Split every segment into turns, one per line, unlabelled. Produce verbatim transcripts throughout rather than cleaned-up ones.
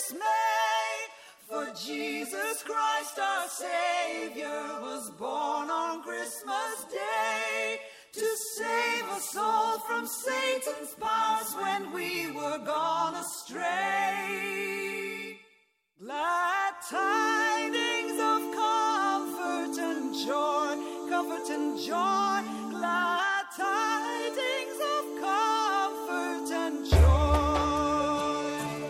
dismay. For Jesus Christ our Savior was born on Christmas Day to save us all from Satan's powers when we were gone astray. Glad tidings of comfort and joy, comfort and joy, glad tidings of comfort and joy.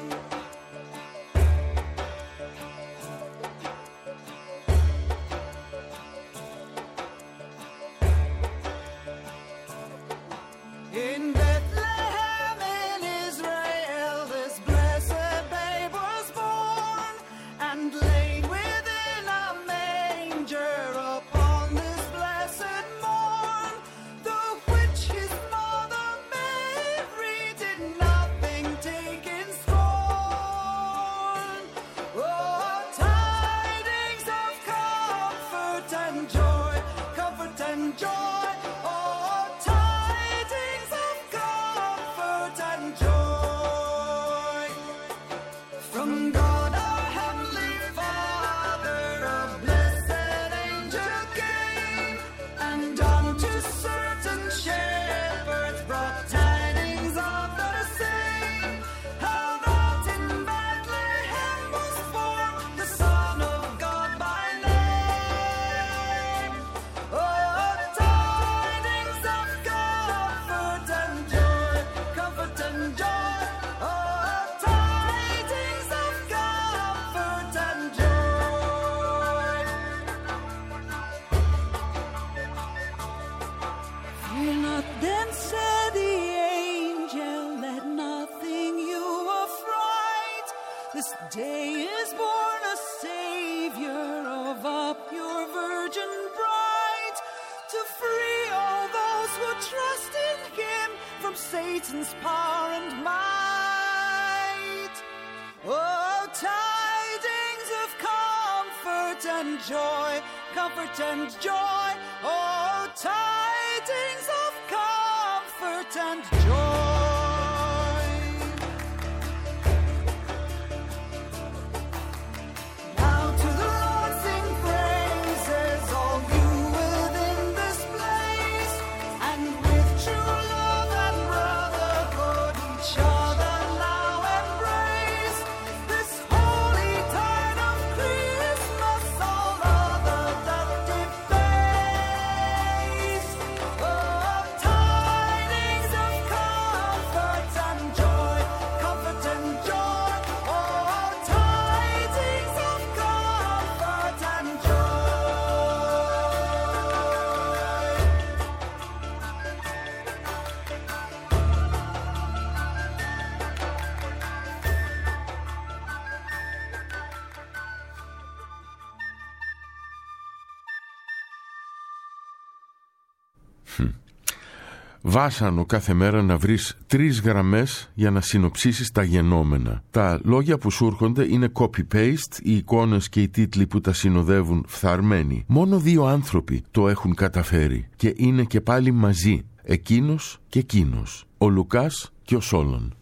In Bethlehem in Israel this blessed babe was born, and laid within a manger upon this blessed morn, the which his mother Mary did nothing take in scorn. Oh, tidings of comfort and joy, comfort and joy. Oh, tidings of comfort and joy. From God our Heavenly Father a blessed angel came, and unto certain shepherds brought tidings of the same, how that in Bethlehem was born the Son of God by name. Oh, tidings of comfort and joy, comfort and joy. Oh, tidings of comfort and joy. Fear not then, said the angel, let nothing you affright. This day is born a Savior of a pure virgin bride, to free all those who trust in him from Satan's power and might. Oh, tidings of comfort and joy, comfort and joy. Oh, tidings of comfort and joy. Now to the Lord sing praises, all you within this place, and with true love and brotherhood each other now embrace. This holy tide of Christmas all other that deface. Oh, tidings of comfort and joy, comfort and joy. Oh, tidings of comfort and
Βάσανο κάθε μέρα να βρεις τρεις γραμμές για να συνοψίσεις τα γενόμενα. Τα λόγια που σου έρχονται είναι copy-paste, οι εικόνες και οι τίτλοι που τα συνοδεύουν φθαρμένοι. Μόνο δύο άνθρωποι το έχουν καταφέρει και είναι και πάλι μαζί, εκείνος και εκείνος, ο Λουκάς και ο Σόλων.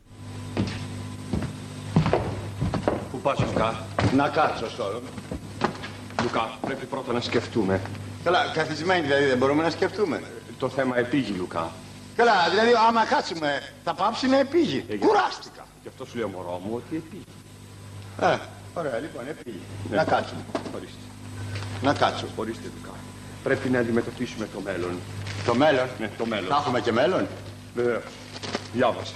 Πού πας, Λουκά?
Να κάτσω, Σόλων.
Λουκά, πρέπει πρώτα να σκεφτούμε.
Καλά, καθισμένοι δηλαδή δεν μπορούμε να σκεφτούμε.
Το θέμα επήγει, Λουκά.
Καλά, δηλαδή άμα κάτσουμε θα πάψει να επήγει.
Ε,
Κουράστηκα.
Γι' αυτό σου λέω, μωρό μου, ότι επήγει.
Ε, ωραία, λοιπόν, επήγει. Ναι. Να κάτσουμε.
Ορίστε.
Να κάτσω.
Ορίστε, Λουκά. Πρέπει να αντιμετωπίσουμε το μέλλον.
Το μέλλον?
Ναι, το μέλλον.
Θα έχουμε και μέλλον?
Βεβαίως. Διάβασε.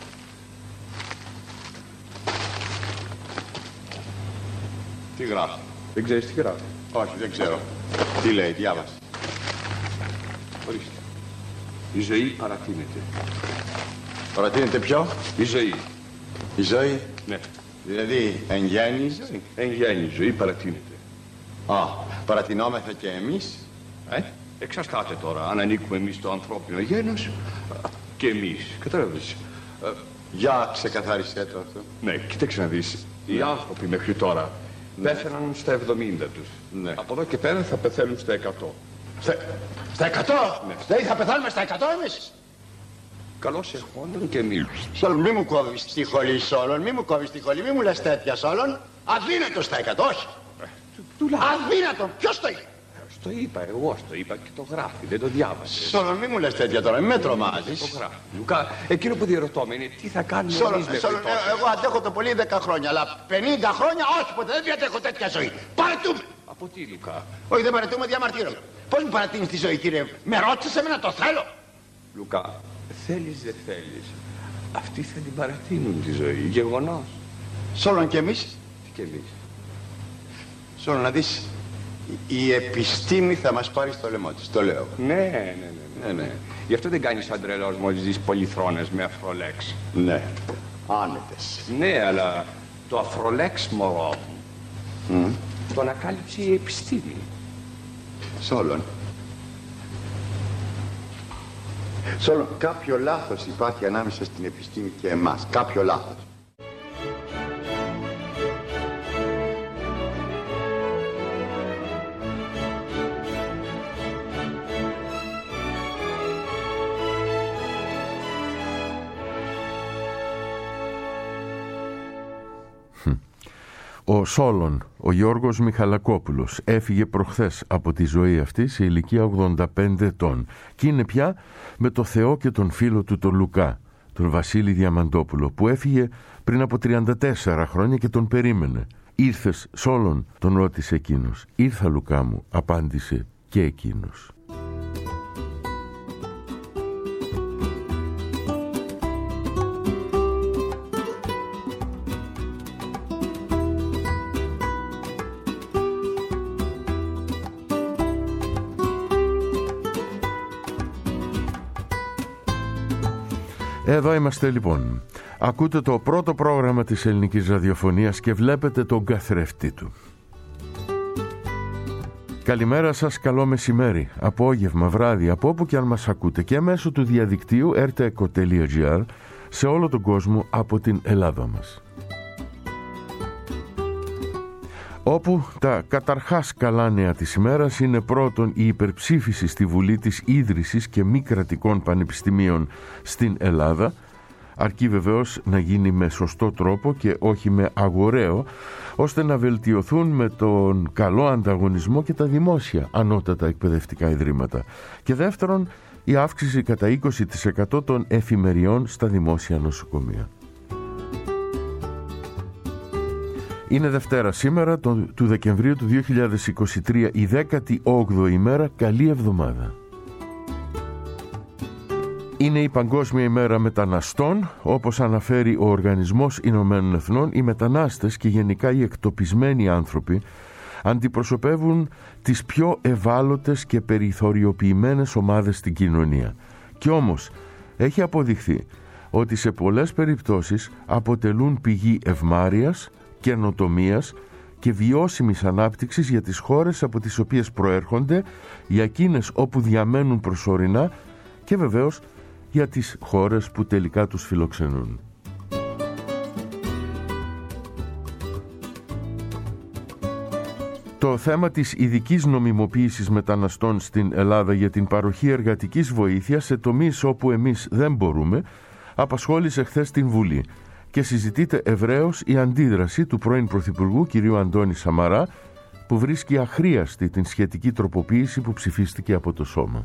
Τι γράφει?
Δεν ξέρεις τι γράφει?
Όχι, δεν ξέρω. Τι λέει, διάβασε.
Ορίστε. Η ζωή παρατείνεται.
Παρατείνεται ποιο?
Η ζωή.
Η ζωή?
Ναι.
Δηλαδή, εν γέννη η ζωή.
Εν γέννη η ζωή παρατείνεται.
Α, παρατηνόμεθα και εμείς.
Ε, εξαρτάται τώρα αν ανήκουμε εμείς στο ανθρώπινο γένος και εμείς. Κατάλαβες.
Ε, για ξεκαθάρισέ το αυτό.
Ναι, κοίταξε να δεις. Οι άνθρωποι μέχρι τώρα ναι. πέθαναν στα εβδομήντα τους.
Ναι.
Από εδώ και πέρα θα πεθαίνουν στα εκατό.
Στα, στα εκατό?
Ναι.
Δηλαδή θα πεθάνουμε στα εκατό εμείς?
Καλώς εχόντων και μη.
Σόλον, μη μου κόβεις τη χολή, Σόλον, μη μου κόβεις τη χολή, μη μου λες τέτοια, Σόλον. Αδύνατο στα εκατό, όχι. Αδύνατο, ποιος το είπε?
Στο είπα, εγώ στο είπα και το γράφει, δεν το διάβασε.
Σόλον, μη μου λες τέτοια τώρα, μη με τρομάζεις.
Το γράφει. Λουκά, εκείνο που διερωτώ με είναι τι θα κάνουμε
Σόλον,
εμείς μέχρι
Σόλον,
τότε.
ε, εγώ αντέχω το πολύ δέκα χρόνια, αλλά πενήντα χρόνια όχι ποτέ, δεν διατέχω τέτοια ζωή. Παρετούμε.
Από τι, Λουκά?
Όχι, δεν παρετούμε, διαμαρτύρομαι. Πώς μου παρατείνεις τη ζωή, κύριε? Με ρώτησες εμένα, το θέλω.
Λουκά, θέλεις δεν θέλεις. Αυτοί θα την παρατείνουν τη ζωή, γεγονός.
Σόλον και εμείς.
Τι και εμείς.
Σόλον, να δεις, η επιστήμη θα μας πάρει στο λαιμό της, το λέω.
Ναι, ναι, ναι, ναι, ναι. Γι' αυτό δεν κάνεις σαν τρελός μόλις δεις πολυθρόνες με αφρολέξ.
Ναι, άνετες.
Ναι, αλλά το αφρολέξ, μωρό μου,
Mm.
το ανακάλυψε η επιστήμη.
Σόλον. Σόλον, κάποιο λάθος υπάρχει ανάμεσα στην επιστήμη και εμάς. Κάποιο λάθος.
Ο Σόλον, ο Γιώργος Μιχαλακόπουλος, έφυγε προχθές από τη ζωή αυτή σε ηλικία ογδόντα πέντε ετών και είναι πια με το Θεό και τον φίλο του τον Λουκά, τον Βασίλη Διαμαντόπουλο, που έφυγε πριν από τριάντα τέσσερα χρόνια και τον περίμενε. «Ήρθες, Σόλον?» τον ρώτησε εκείνος. «Ήρθα, Λουκά μου», απάντησε και εκείνος. Εδώ είμαστε λοιπόν. Ακούτε το πρώτο πρόγραμμα της ελληνικής ραδιοφωνίας και βλέπετε τον καθρέφτη του. Καλημέρα σας, καλό μεσημέρι, απόγευμα, βράδυ, από όπου και αν μας ακούτε και μέσω του διαδικτύου ερ τι εκο τελεία τζι άρ σε όλο τον κόσμο από την Ελλάδα μας. Όπου τα καταρχάς καλά νέα της ημέρας είναι πρώτον η υπερψήφιση στη Βουλή της ίδρυσης και μη κρατικών πανεπιστημίων στην Ελλάδα, αρκεί βεβαίως να γίνει με σωστό τρόπο και όχι με αγοραίο, ώστε να βελτιωθούν με τον καλό ανταγωνισμό και τα δημόσια ανώτατα εκπαιδευτικά ιδρύματα. Και δεύτερον, η αύξηση κατά είκοσι τοις εκατό των εφημεριών στα δημόσια νοσοκομεία. Είναι Δευτέρα σήμερα το, του Δεκεμβρίου του δύο χιλιάδες είκοσι τρία, η δέκατη όγδοη ημέρα. Καλή εβδομάδα. Είναι η Παγκόσμια ημέρα μεταναστών. Όπως αναφέρει ο Οργανισμός Ηνωμένων Εθνών, οι μετανάστες και γενικά οι εκτοπισμένοι άνθρωποι αντιπροσωπεύουν τις πιο ευάλωτες και περιθωριοποιημένες ομάδες στην κοινωνία. Κι όμως έχει αποδειχθεί ότι σε πολλές περιπτώσεις αποτελούν πηγή ευμάρειας, καινοτομίας και βιώσιμης ανάπτυξης για τις χώρες από τις οποίες προέρχονται, για εκείνες όπου διαμένουν προσωρινά και βεβαίως για τις χώρες που τελικά τους φιλοξενούν. Το θέμα της ειδικής νομιμοποίησης μεταναστών στην Ελλάδα για την παροχή εργατικής βοήθειας σε τομείς όπου εμείς δεν μπορούμε απασχόλησε χθες την Βουλή και συζητείται ευρέως η αντίδραση του πρώην Πρωθυπουργού κ. Αντώνη Σαμαρά, που βρίσκει αχρίαστη την σχετική τροποποίηση που ψηφίστηκε από το Σώμα.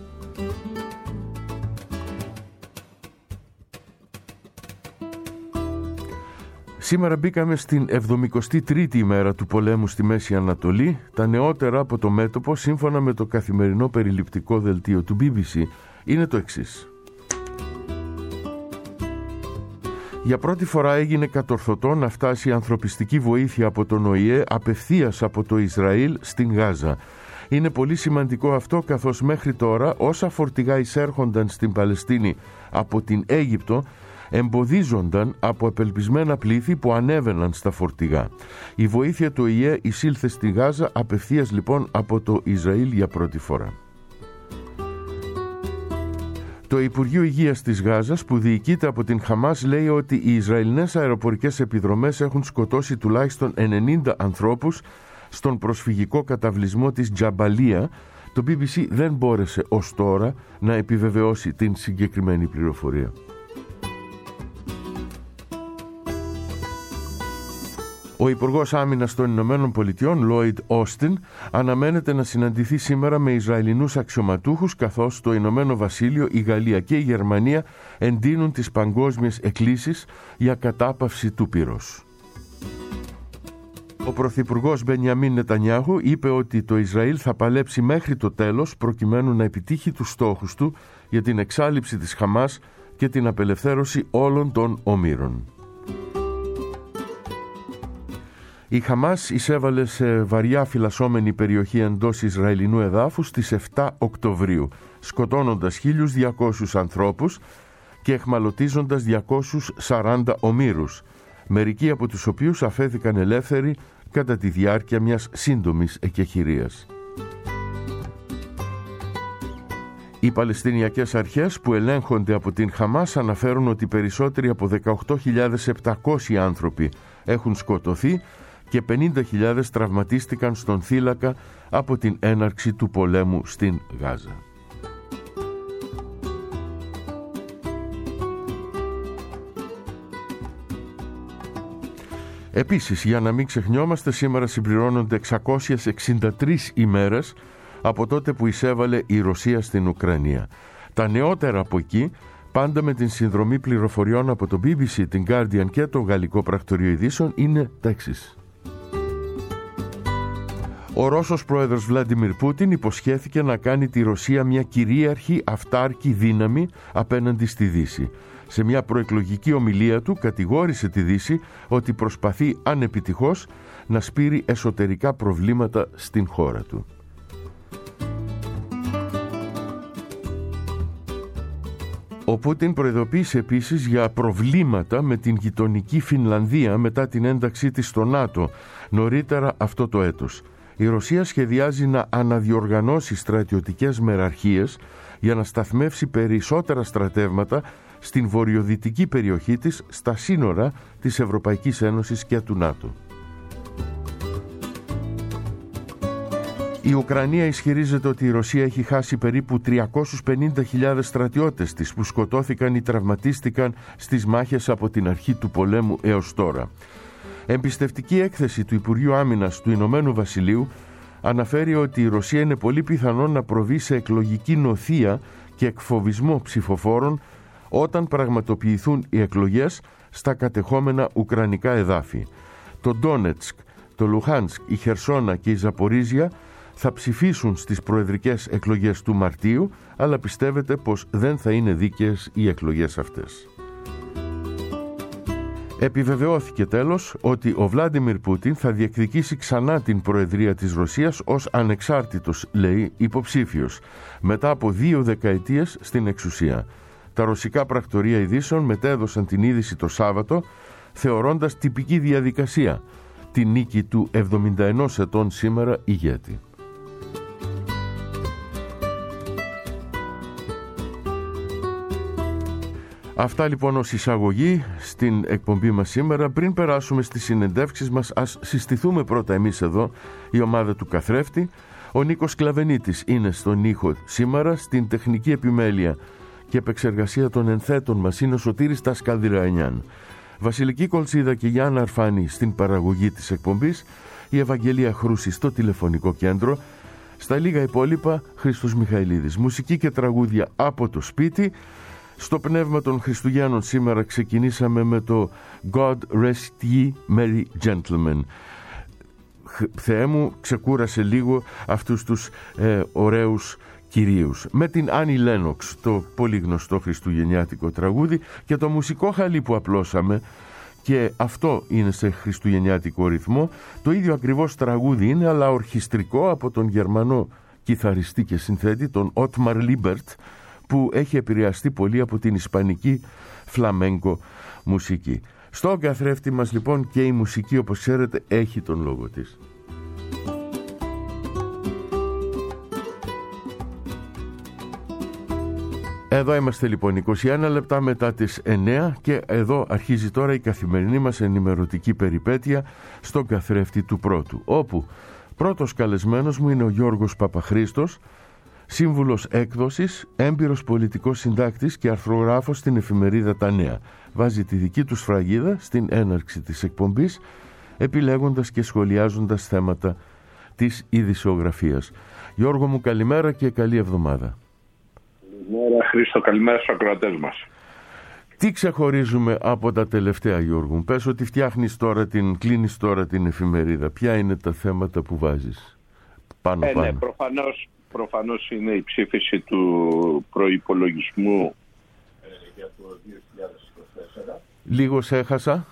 Σήμερα μπήκαμε στην εβδομηκοστή τρίτη ημέρα του πολέμου στη Μέση Ανατολή. Τα νεότερα από το μέτωπο, σύμφωνα με το καθημερινό περιληπτικό δελτίο του μπι μπι σι, είναι το εξής. Για πρώτη φορά έγινε κατορθωτό να φτάσει ανθρωπιστική βοήθεια από τον Ο Η Ε απευθείας από το Ισραήλ στην Γάζα. Είναι πολύ σημαντικό αυτό, καθώς μέχρι τώρα όσα φορτηγά εισέρχονταν στην Παλαιστίνη από την Αίγυπτο εμποδίζονταν από απελπισμένα πλήθη που ανέβαιναν στα φορτηγά. Η βοήθεια του Ο Η Ε εισήλθε στη Γάζα απευθείας λοιπόν από το Ισραήλ για πρώτη φορά. Το Υπουργείο Υγείας της Γάζας, που διοικείται από την Χαμάς, λέει ότι οι Ισραηλινές αεροπορικές επιδρομές έχουν σκοτώσει τουλάχιστον ενενήντα ανθρώπους στον προσφυγικό καταβλισμό της Τζαμπαλία, Το μπι μπι σι δεν μπόρεσε ως τώρα να επιβεβαιώσει την συγκεκριμένη πληροφορία. Ο Υπουργός Άμυνας των Ηνωμένων Πολιτειών, Λόιντ Όστιν, αναμένεται να συναντηθεί σήμερα με Ισραηλινούς αξιωματούχους, καθώς το Ηνωμένο Βασίλειο, η Γαλλία και η Γερμανία εντείνουν τις παγκόσμιες εκκλήσεις για κατάπαυση του πυρός. Ο Πρωθυπουργός Μπενιαμίν Νετανιάχου είπε ότι το Ισραήλ θα παλέψει μέχρι το τέλος προκειμένου να επιτύχει τους στόχους του για την εξάλειψη της Χαμάς και την απελευθέρωση όλων των ομήρων. Η Χαμάς εισέβαλε σε βαριά φυλασσόμενη περιοχή εντός Ισραηλινού εδάφους στις επτά Οκτωβρίου, σκοτώνοντας χίλιους διακόσιους ανθρώπους και εχμαλωτίζοντας διακόσιους σαράντα ομήρους, μερικοί από τους οποίους αφέθηκαν ελεύθεροι κατά τη διάρκεια μιας σύντομης εκεχηρίας. Οι Παλαιστινιακές αρχές που ελέγχονται από την Χαμάς αναφέρουν ότι περισσότεροι από δεκαοκτώ χιλιάδες επτακόσιοι άνθρωποι έχουν σκοτωθεί και πενήντα χιλιάδες τραυματίστηκαν στον θύλακα από την έναρξη του πολέμου στην Γάζα. Επίσης, για να μην ξεχνιόμαστε, σήμερα συμπληρώνονται εξακόσιες εξήντα τρεις ημέρες από τότε που εισέβαλε η Ρωσία στην Ουκρανία. Τα νεότερα από εκεί, πάντα με την συνδρομή πληροφοριών από το μπι μπι σι, την Guardian και το Γαλλικό Πρακτορείο Ειδήσεων, είναι τα εξής. Ο Ρώσος πρόεδρος Βλάντιμιρ Πούτιν υποσχέθηκε να κάνει τη Ρωσία μια κυρίαρχη αυτάρκη δύναμη απέναντι στη Δύση. Σε μια προεκλογική ομιλία του κατηγόρησε τη Δύση ότι προσπαθεί ανεπιτυχώς να σπείρει εσωτερικά προβλήματα στην χώρα του. Ο Πούτιν προειδοποίησε επίσης για προβλήματα με την γειτονική Φινλανδία μετά την ένταξή της στο ΝΑΤΟ νωρίτερα αυτό το έτος. Η Ρωσία σχεδιάζει να αναδιοργανώσει στρατιωτικές μεραρχίες για να σταθμεύσει περισσότερα στρατεύματα στην βορειοδυτική περιοχή της, στα σύνορα της Ευρωπαϊκής Ένωσης και του ΝΑΤΟ. Η Ουκρανία ισχυρίζεται ότι η Ρωσία έχει χάσει περίπου τριακόσιους πενήντα χιλιάδες στρατιώτες της που σκοτώθηκαν ή τραυματίστηκαν στις μάχες από την αρχή του πολέμου έως τώρα. Εμπιστευτική έκθεση του Υπουργείου Άμυνας του Ηνωμένου Βασιλείου αναφέρει ότι η Ρωσία είναι πολύ πιθανό να προβεί σε εκλογική νοθεία και εκφοβισμό ψηφοφόρων όταν πραγματοποιηθούν οι εκλογές στα κατεχόμενα ουκρανικά εδάφη. Το Ντόνετσκ, το Λουχάνσκ, η Χερσόνα και η Ζαπορίζια θα ψηφίσουν στις προεδρικές εκλογές του Μαρτίου, αλλά πιστεύετε πως δεν θα είναι δίκαιες οι εκλογές αυτές. Επιβεβαιώθηκε τέλος ότι ο Βλάντιμιρ Πούτιν θα διεκδικήσει ξανά την προεδρία της Ρωσίας ως ανεξάρτητος, λέει, υποψήφιος, μετά από δύο δεκαετίες στην εξουσία. Τα ρωσικά πρακτορεία ειδήσεων μετέδωσαν την είδηση το Σάββατο, θεωρώντας τυπική διαδικασία τη νίκη του εβδομήντα ενός ετών σήμερα ηγέτη. Αυτά λοιπόν ως εισαγωγή στην εκπομπή μας σήμερα. Πριν περάσουμε στις συνεντεύξεις μας, ας συστηθούμε πρώτα εμείς εδώ, η ομάδα του Καθρέφτη. Ο Νίκος Κλαβενίτης είναι στον ήχο σήμερα, στην τεχνική επιμέλεια και επεξεργασία των ενθέτων μας είναι ο Σωτήρης Τασκαλδηραενιάν. Βασιλική Κολτσίδα και Γιάννα Αρφάνη στην παραγωγή της εκπομπής, η Ευαγγελία Χρούση στο τηλεφωνικό κέντρο, στα λίγα υπόλοιπα Χρήστος Μιχαηλίδης. Μουσική και τραγούδια από το σπίτι. Στο πνεύμα των Χριστουγέννων σήμερα ξεκινήσαμε με το God Rest Ye Merry Gentlemen. Θεέ μου, ξεκούρασε λίγο αυτούς τους ε, ωραίους κυρίους. Με την Άννη Λένοξ, το πολύ γνωστό χριστουγεννιάτικο τραγούδι, και το μουσικό χαλί που απλώσαμε, και αυτό είναι σε χριστουγεννιάτικο ρυθμό. Το ίδιο ακριβώς τραγούδι είναι, αλλά ορχιστρικό, από τον Γερμανό κιθαριστή και συνθέτη, τον Ότμαρ Λίμπερτ, που έχει επηρεαστεί πολύ από την ισπανική φλαμέγκο μουσική. Στον καθρέφτη μας λοιπόν και η μουσική, όπως ξέρετε, έχει τον λόγο της. Εδώ είμαστε λοιπόν είκοσι ένα λεπτά μετά τις εννέα και εδώ αρχίζει τώρα η καθημερινή μας ενημερωτική περιπέτεια στον καθρέφτη του πρώτου, όπου πρώτος καλεσμένος μου είναι ο Γιώργος Παπαχρήστος, σύμβουλος έκδοσης, έμπειρος πολιτικός συντάκτης και αρθρογράφος στην εφημερίδα Τα Νέα. Βάζει τη δική του σφραγίδα στην έναρξη της εκπομπής, επιλέγοντας και σχολιάζοντας θέματα της ειδησιογραφίας. Γιώργο μου, καλημέρα και καλή εβδομάδα.
Καλημέρα Χρήστο, καλημέρα στους ακροατές μας.
Τι ξεχωρίζουμε από τα τελευταία, Γιώργο μου? Πες ότι φτιάχνεις τώρα την, κλείνεις τώρα την εφημερίδα. Ποια είναι τα θέματα που βάζεις πάνω
ε,
πάνω?
Ναι, προφανώς, προφανώς είναι η ψήφιση του προϋπολογισμού ε, για το δύο χιλιάδες είκοσι τέσσερα.
Λίγο σε έχασα.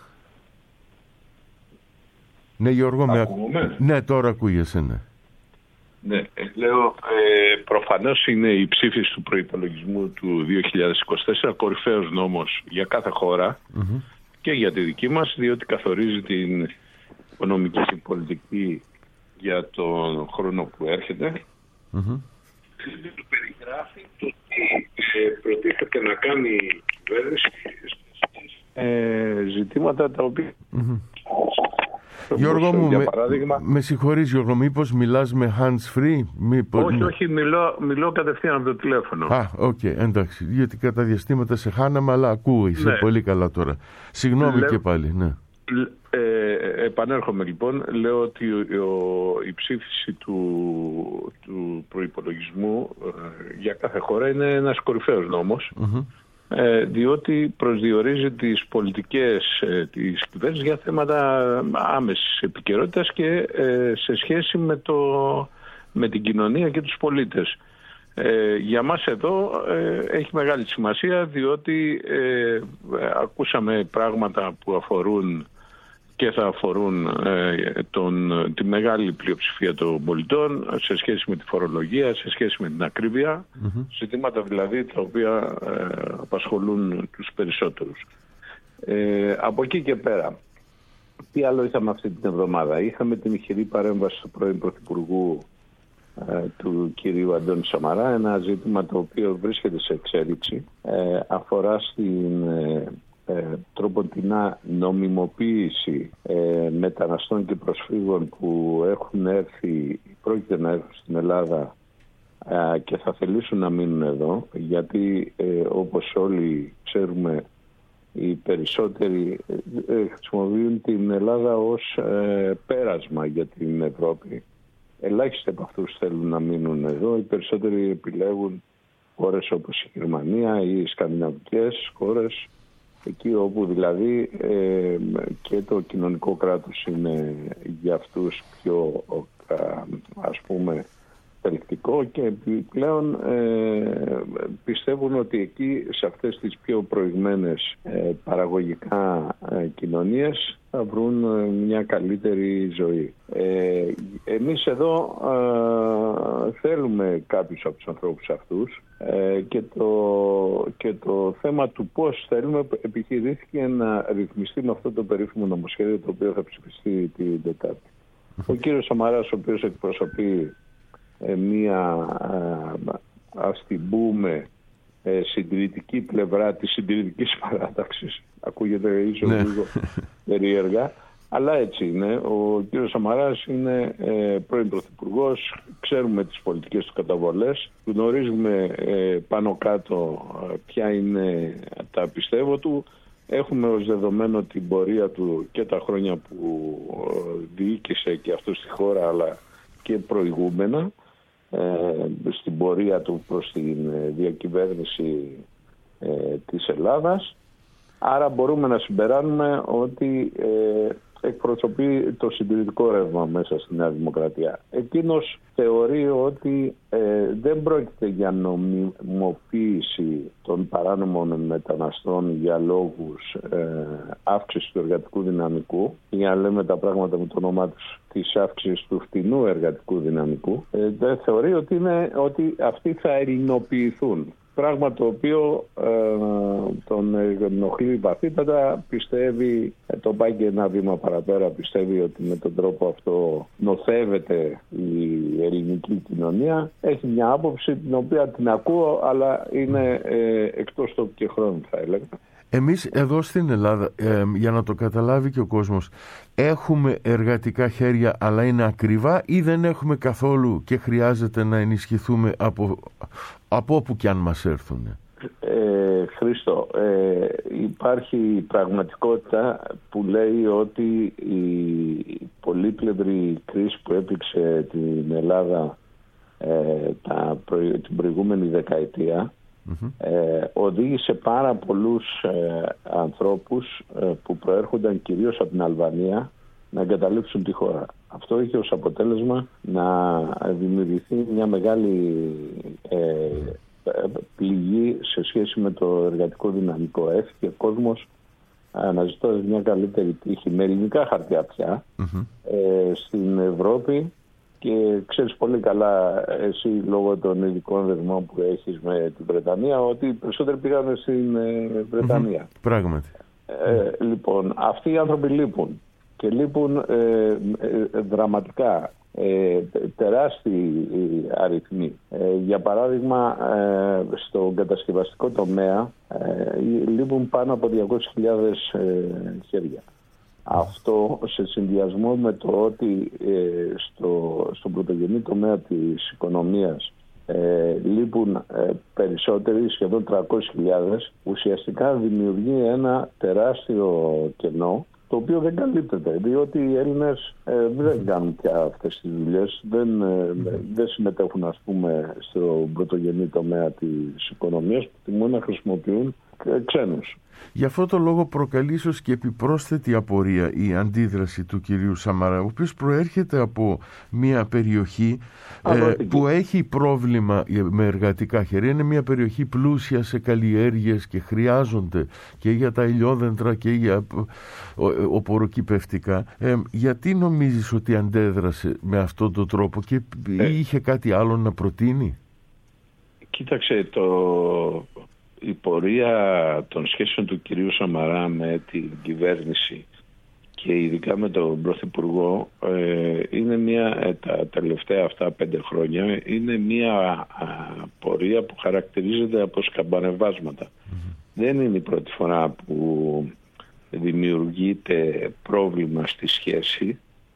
Ναι, Γιώργο, με
ακούμε?
Ναι, τώρα ακούγεσαι, ναι.
Ναι, ε, λέω, ε, προφανώς είναι η ψήφιση του προϋπολογισμού του δύο χιλιάδες είκοσι τέσσερα κορυφαίος νόμος για κάθε χώρα, mm-hmm. και για τη δική μας, διότι καθορίζει την οικονομική και πολιτική για τον χρόνο που έρχεται. Mm-hmm. Του περιγράφει το τι ε, προτίθεται να κάνει η κυβέρνηση ε, ζητήματα τα οποία... Mm-hmm.
Γιώργο μου, με,
παράδειγμα...
με συγχωρείς Γιώργο, μήπως μιλάς με hands free? Μήπως...
Όχι, όχι, μιλώ, μιλώ κατευθείαν από το τηλέφωνο.
Α, οκ, okay, εντάξει, γιατί κατά διαστήματα σε χάναμε, αλλά ακούω, είσαι ναι. πολύ καλά τώρα. Συγγνώμη Λε... και πάλι, ναι.
Ε, επανέρχομαι λοιπόν, λέω ότι ο, η ψήφιση του, του προϋπολογισμού ε, για κάθε χώρα είναι ένας κορυφαίος νόμος, mm-hmm. ε, διότι προσδιορίζει τις πολιτικές ε, της κυβέρνησης για θέματα άμεσης επικαιρότητας και ε, σε σχέση με, το, με την κοινωνία και τους πολίτες. Ε, για μας εδώ ε, έχει μεγάλη σημασία, διότι ε, ακούσαμε πράγματα που αφορούν και θα αφορούν ε, τον, τη μεγάλη πλειοψηφία των πολιτών σε σχέση με τη φορολογία, σε σχέση με την ακρίβεια, mm-hmm. ζητήματα δηλαδή τα οποία ε, απασχολούν τους περισσότερους. Ε, από εκεί και πέρα, τι άλλο είχαμε αυτή την εβδομάδα? Είχαμε την ηχηρή παρέμβαση του πρώην Πρωθυπουργού ε, του κυρίου Αντώνη Σαμαρά, ένα ζήτημα το οποίο βρίσκεται σε εξέλιξη, ε, αφορά στην... Ε, Ε, τροποντινά νομιμοποίηση ε, μεταναστών και προσφύγων που έχουν έρθει, πρόκειται να έρθουν στην Ελλάδα ε, και θα θελήσουν να μείνουν εδώ, γιατί ε, όπως όλοι ξέρουμε οι περισσότεροι ε, χρησιμοποιούν την Ελλάδα ως ε, πέρασμα για την Ευρώπη. Ελάχιστοι από αυτούς θέλουν να μείνουν εδώ, οι περισσότεροι επιλέγουν χώρες όπως η Γερμανία ή οι σκανδιναβικές χώρες, εκεί όπου δηλαδή ε, και το κοινωνικό κράτος είναι για αυτούς πιο α, ας πούμε θελκτικό, και πλέον ε, πιστεύουν ότι εκεί σε αυτές τις πιο προηγμένες ε, παραγωγικά ε, κοινωνίες θα βρουν ε, μια καλύτερη ζωή. Ε, εμείς εδώ ε, θέλουμε κάποιους από τους ανθρώπους αυτούς ε, και, το, και το θέμα του πώς θέλουμε επιχειρήθηκε να ρυθμιστεί με αυτό το περίφημο νομοσχέδιο το οποίο θα ψηφιστεί την Τετάρτη. Ο κύριος Σαμαράς, ο οποίος εκπροσωπεί μία, ας την πούμε, συντηρητική πλευρά της συντηρητικής παράταξης, ακούγεται ίσως ναι. λίγο περίεργα, αλλά έτσι είναι. Ο κύριος Σαμαράς είναι ε, πρώην Πρωθυπουργός, ξέρουμε τις πολιτικές του καταβολές, γνωρίζουμε ε, πάνω κάτω ποια είναι τα πιστεύω του, έχουμε ως δεδομένο την πορεία του και τα χρόνια που διοίκησε και αυτό στη χώρα, αλλά και προηγούμενα ε, στην πορεία του προς την διακυβέρνηση ε, της Ελλάδας. Άρα μπορούμε να συμπεράνουμε ότι ε, εκπροσωπεί το συντηρητικό ρεύμα μέσα στη Νέα Δημοκρατία. Εκείνος θεωρεί ότι ε, δεν πρόκειται για νομιμοποίηση των παράνομων μεταναστών για λόγους ε, αύξησης του εργατικού δυναμικού, ή αν λέμε τα πράγματα με το όνομά τους, της αύξησης του φτηνού εργατικού δυναμικού. Ε, δεν θεωρεί ότι, είναι, ότι αυτοί θα ελληνοποιηθούν. Πράγμα το οποίο ε, τον ενοχλεί βαθύτατα, πιστεύει το πάει και ένα βήμα παραπέρα, πιστεύει ότι με τον τρόπο αυτό νοθεύεται η ελληνική κοινωνία. Έχει μια άποψη την οποία την ακούω, αλλά είναι ε, εκτός τόπου και χρόνου, θα έλεγα.
Εμείς εδώ στην Ελλάδα, ε, για να το καταλάβει και ο κόσμος, έχουμε εργατικά χέρια αλλά είναι ακριβά, ή δεν έχουμε καθόλου και χρειάζεται να ενισχυθούμε από, από όπου κι αν μας έρθουν?
Ε, Χρήστο, ε, υπάρχει πραγματικότητα που λέει ότι η πολύπλευρη κρίση που έπληξε την Ελλάδα ε, τα προ, την προηγούμενη δεκαετία mm-hmm. ε, οδήγησε πάρα πολλούς ε, ανθρώπους ε, που προέρχονταν κυρίως από την Αλβανία να εγκαταλείψουν τη χώρα. Αυτό είχε ως αποτέλεσμα να δημιουργηθεί μια μεγάλη ε, πληγή σε σχέση με το εργατικό δυναμικό. Έφυγε ο κόσμος αναζητώντας μια καλύτερη τύχη με ελληνικά χαρτιά πια mm-hmm. ε, στην Ευρώπη, και ξέρεις πολύ καλά εσύ λόγω των ειδικών δεσμών που έχεις με την Βρετανία ότι οι περισσότεροι πήγαν στην ε, Βρετανία.
Mm-hmm. Πράγματι.
Ε, λοιπόν, αυτοί οι άνθρωποι λείπουν και λείπουν ε, ε, δραματικά. Ε, τεράστιοι αριθμοί. Ε, για παράδειγμα, ε, στο κατασκευαστικό τομέα ε, λείπουν πάνω από διακόσιες χιλιάδες ε, χέρια. Αυτό σε συνδυασμό με το ότι ε, στο, στον πρωτογενή τομέα της οικονομίας ε, λείπουν ε, περισσότεροι, σχεδόν τριακόσιες χιλιάδες, ουσιαστικά δημιουργεί ένα τεράστιο κενό, το οποίο δεν καλύπτεται, διότι οι Έλληνες ε, δεν κάνουν πια αυτές τις δουλειές, δεν, ε, δεν συμμετέχουν, ας πούμε, στο πρωτογενή τομέα της οικονομίας, που τιμούν να χρησιμοποιούν ξένους.
Γι' αυτό το λόγο προκαλεί ίσως και επιπρόσθετη απορία η αντίδραση του κυρίου Σαμαρά, ο οποίος προέρχεται από μια περιοχή ε, που έχει πρόβλημα με εργατικά χέρια. Είναι μια περιοχή πλούσια σε καλλιέργειες και χρειάζονται και για τα ηλιόδεντρα και για οπωροκυπευτικά. Ε, γιατί νομίζεις ότι αντέδρασε με αυτόν τον τρόπο και ε. είχε κάτι άλλο να προτείνει?
Κοίταξε, το... η πορεία των σχέσεων του κυρίου Σαμαρά με την κυβέρνηση και ειδικά με τον Πρωθυπουργό ε, είναι μια, ε, τα τελευταία αυτά πέντε χρόνια είναι μια α, πορεία που χαρακτηρίζεται από σκαμπανεβάσματα. Mm-hmm. Δεν είναι η πρώτη φορά που δημιουργείται πρόβλημα στη σχέση.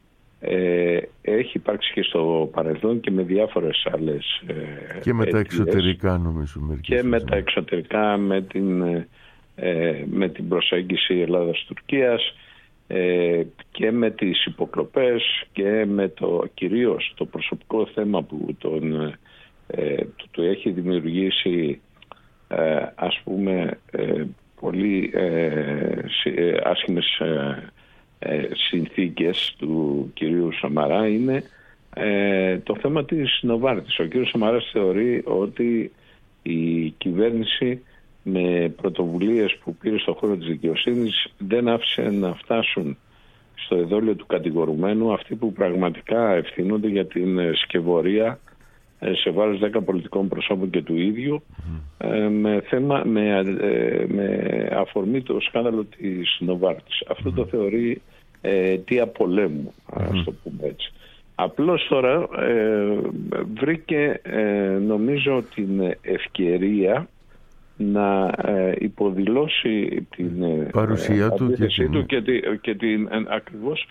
Ε, έχει υπάρξει και στο παρελθόν και με διάφορες άλλες ε,
και με τα
αιτίες.
εξωτερικά νομίζω
και με τα εξωτερικά με την, ε, με την προσέγγιση Ελλάδας-Τουρκίας ε, και με τις υποκλοπές και με το κυρίως το προσωπικό θέμα που τον, ε, του, του έχει δημιουργήσει ε, ας πούμε ε, πολύ ε, άσχημες ε, Ε, συνθήκες του κυρίου Σαμαρά είναι ε, το θέμα της Νοβάρτης. Ο κύριος Σαμαράς θεωρεί ότι η κυβέρνηση με πρωτοβουλίες που πήρε στον χώρο της δικαιοσύνης δεν άφησε να φτάσουν στο εδόλιο του κατηγορουμένου αυτοί που πραγματικά ευθύνονται για την σκευωρία σε βάρος δέκα πολιτικών προσώπων και του ίδιου mm. με, θέμα, με, με αφορμή το σκάνδαλο της Νοβάρτης. Αυτό mm. το θεωρεί ε, αιτία πολέμου, mm. ας το πούμε έτσι. Απλώς τώρα ε, βρήκε ε, νομίζω την ευκαιρία να ε, υποδηλώσει την
παρουσία ε, του και την,
του και, τη, και την ε, ακριβώς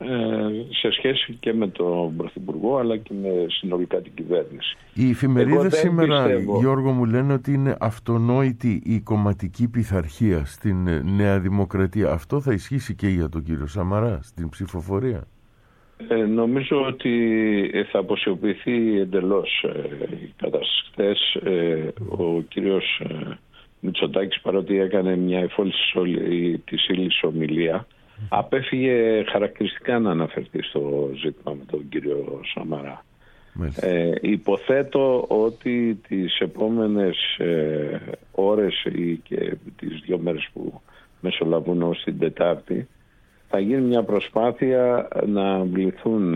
σε σχέση και με τον Πρωθυπουργό αλλά και με συνολικά την κυβέρνηση.
Οι εφημερίδες σήμερα, πιστεύω... Γιώργο, μου λένε ότι είναι αυτονόητη η κομματική πειθαρχία στην Νέα Δημοκρατία. Αυτό θα ισχύσει και για τον κύριο Σαμαρά στην ψηφοφορία?
Ε, νομίζω ότι θα αποσιωπηθεί εντελώς ε, η κατάσταση. Ε, ο κύριος ε, Μητσοτάκης, παρότι έκανε μια εφόληση της ύλης ομιλία, απέφυγε χαρακτηριστικά να αναφερθεί στο ζήτημα με τον κύριο Σαμαρά. Ε, υποθέτω ότι τις επόμενες ε, ώρες ή και τις δύο μέρες που μεσολαβούν ως την Τετάρτη θα γίνει μια προσπάθεια να βληθούν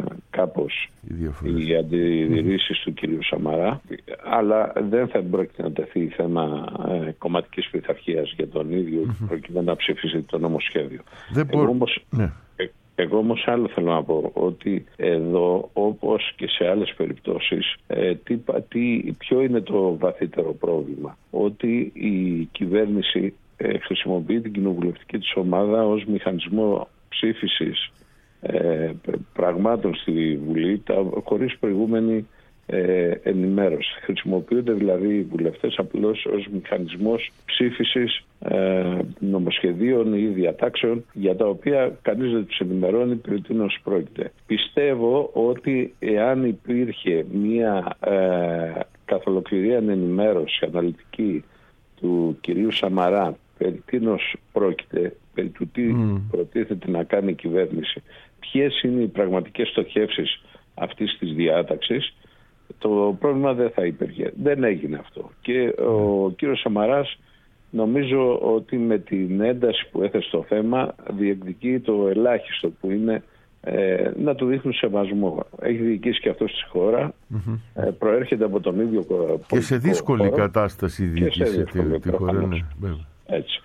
κάπως οι αντιδυρίσεις του κυρίου Σαμαρά, αλλά δεν θα πρόκειται να τεθεί θέμα ε, κομματικής πειθαρχίας για τον ίδιο mm-hmm. προκειμένου να ψηφίσει το νομοσχέδιο.
Δεν
εγώ,
μπορώ...
όμως,
ναι.
ε, εγώ όμως άλλο θέλω να πω, ότι εδώ όπως και σε άλλες περιπτώσεις ε, τι, τι, ποιο είναι το βαθύτερο πρόβλημα? Ότι η κυβέρνηση ε, χρησιμοποιεί την κοινοβουλευτική της ομάδα ως μηχανισμό ψήφισης Ε, πραγμάτων στη Βουλή τα, χωρίς προηγούμενη ε, ενημέρωση. Χρησιμοποιούνται δηλαδή οι βουλευτές απλώς ως μηχανισμός ψήφισης ε, νομοσχεδίων ή διατάξεων για τα οποία κανείς δεν τους ενημερώνει περί τίνος πρόκειται. Πιστεύω ότι εάν υπήρχε μια ε, καθ' ολοκληρία ενημέρωση αναλυτική του κυρίου Σαμαρά περί τίνος πρόκειται, περί του τι mm. προτίθεται να κάνει η κυβέρνηση, ποιες είναι οι πραγματικές στοχεύσεις αυτής της διάταξης, το πρόβλημα δεν θα υπήρχε. Δεν έγινε αυτό. Και ο κύριος Σαμαράς νομίζω ότι με την ένταση που έθεσε στο θέμα διεκδικεί το ελάχιστο που είναι ε, να του δείχνουν σεβασμό. Έχει διοικήσει και αυτό στη χώρα, mm-hmm. ε, προέρχεται από τον ίδιο πολιτικό
και σε δύσκολη χώρο, κατάσταση διοίκησε τη χώρα. Ναι,
έτσι.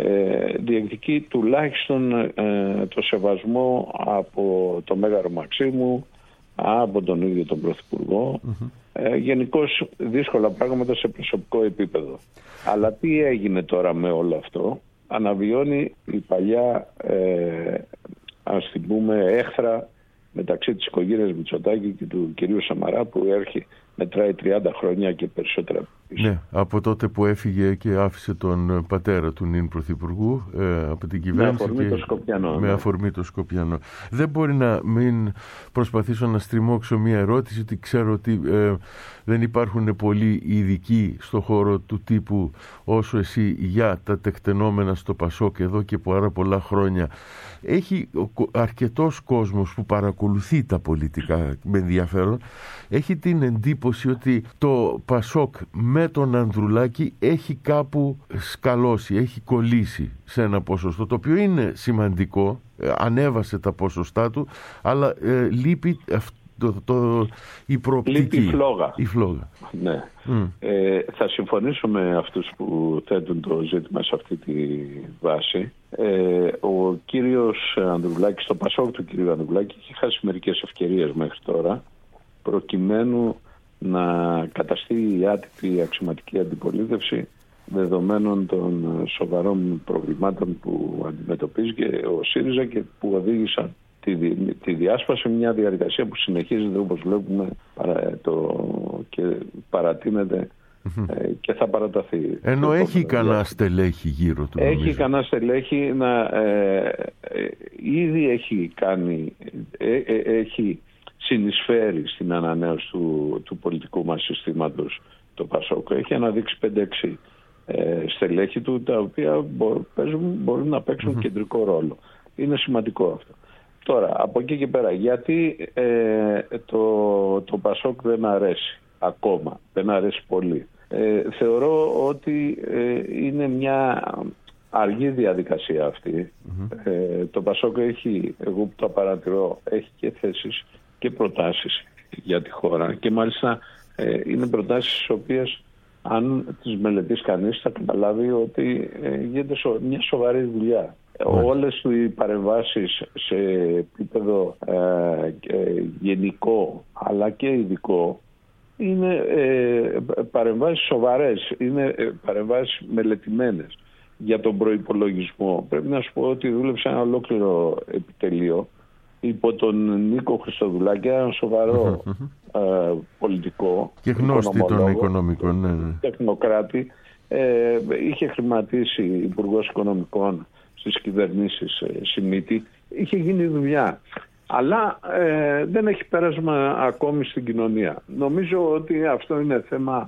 Ε, διεκδικεί τουλάχιστον ε, το σεβασμό από το Μέγαρο Μαξίμου, από τον ίδιο τον Πρωθυπουργό, mm-hmm. ε, γενικώς δύσκολα πράγματα σε προσωπικό επίπεδο. Αλλά τι έγινε τώρα με όλο αυτό? Αναβιώνει η παλιά ε, ας την πούμε έχθρα μεταξύ της οικογένειας Μητσοτάκη και του κυρίου Σαμαρά, που έρχει μετράει τριάντα χρόνια και περισσότερα πίσω.
Ναι, από τότε που έφυγε και άφησε τον πατέρα του νυν Πρωθυπουργού ε, από την κυβέρνηση.
Με αφορμή το Σκοπιανό.
Με αφορμή το Σκοπιανό. Δεν μπορεί να μην προσπαθήσω να στριμώξω μια ερώτηση, ότι ξέρω ότι ε, δεν υπάρχουν πολλοί ειδικοί στο χώρο του τύπου όσο εσύ για τα τεκτενόμενα στο Πασόκ εδώ και πάρα πολλά χρόνια. Έχει αρκετός κόσμος που παρακολουθεί τα πολιτικά με ενδιαφέρον, έχει την εντύπωση ότι το Πασόκ με τον Ανδρουλάκη έχει κάπου σκαλώσει, έχει κολλήσει σε ένα ποσοστό, το οποίο είναι σημαντικό, ανέβασε τα ποσοστά του, αλλά ε, λείπει αυτό. Το, το, η προοπτική.
Λείπει η φλόγα.
Η φλόγα.
Ναι. Mm. Ε, θα συμφωνήσω με αυτούς που θέτουν το ζήτημα σε αυτή τη βάση. Ε, ο κύριος Ανδρουλάκης, το Πασόκ του κύριου Ανδρουλάκη, έχει χάσει μερικές ευκαιρίες μέχρι τώρα προκειμένου να καταστεί η άτυπη αξιωματική αντιπολίτευση δεδομένων των σοβαρών προβλημάτων που αντιμετωπίζει και ο ΣΥΡΙΖΑ και που οδήγησαν Τη, τη διάσπαση, μια διαδικασία που συνεχίζεται όπως βλέπουμε παρα, το, και παρατείνεται mm-hmm. ε, και θα παραταθεί.
Ενώ το έχει κανένα στελέχη γύρω του.
Έχει κανένα στελέχη να ε, ε, ήδη έχει κάνει ε, ε, έχει συνεισφέρει στην ανανέωση του, του πολιτικού μας συστήματος το Πασόκ. Έχει αναδείξει πέντε έξι ε, στελέχη του, τα οποία μπορούν, παίζουν, μπορούν να παίξουν mm-hmm. κεντρικό ρόλο. Είναι σημαντικό αυτό. Τώρα, από εκεί και πέρα, γιατί ε, το, το Πασόκ δεν αρέσει ακόμα, δεν αρέσει πολύ. Ε, θεωρώ ότι ε, είναι μια αργή διαδικασία αυτή. Mm-hmm. Ε, το Πασόκ έχει, εγώ που το παρατηρώ, έχει και θέσεις και προτάσεις για τη χώρα και μάλιστα ε, είναι προτάσεις τις οποίες αν τις μελετήσει κανείς θα καταλάβει ότι ε, γίνεται σο, μια σοβαρή δουλειά. Mm. Όλες οι παρεμβάσεις σε επίπεδο ε, ε, γενικό αλλά και ειδικό είναι ε, παρεμβάσεις σοβαρές, είναι ε, παρεμβάσεις μελετημένες για τον προϋπολογισμό. Πρέπει να σου πω ότι δούλεψε ένα ολόκληρο επιτελείο υπό τον Νίκο Χριστοδουλάκη, ένα σοβαρό ε, πολιτικό
και γνώστη των οικονομικών, ναι, ναι.
τεχνοκράτη, ε, είχε χρηματίσει υπουργός οικονομικών στις κυβερνήσεις ε, Σιμίτη, είχε γίνει δουλειά. Αλλά ε, δεν έχει πέρασμα ακόμη στην κοινωνία. Νομίζω ότι αυτό είναι θέμα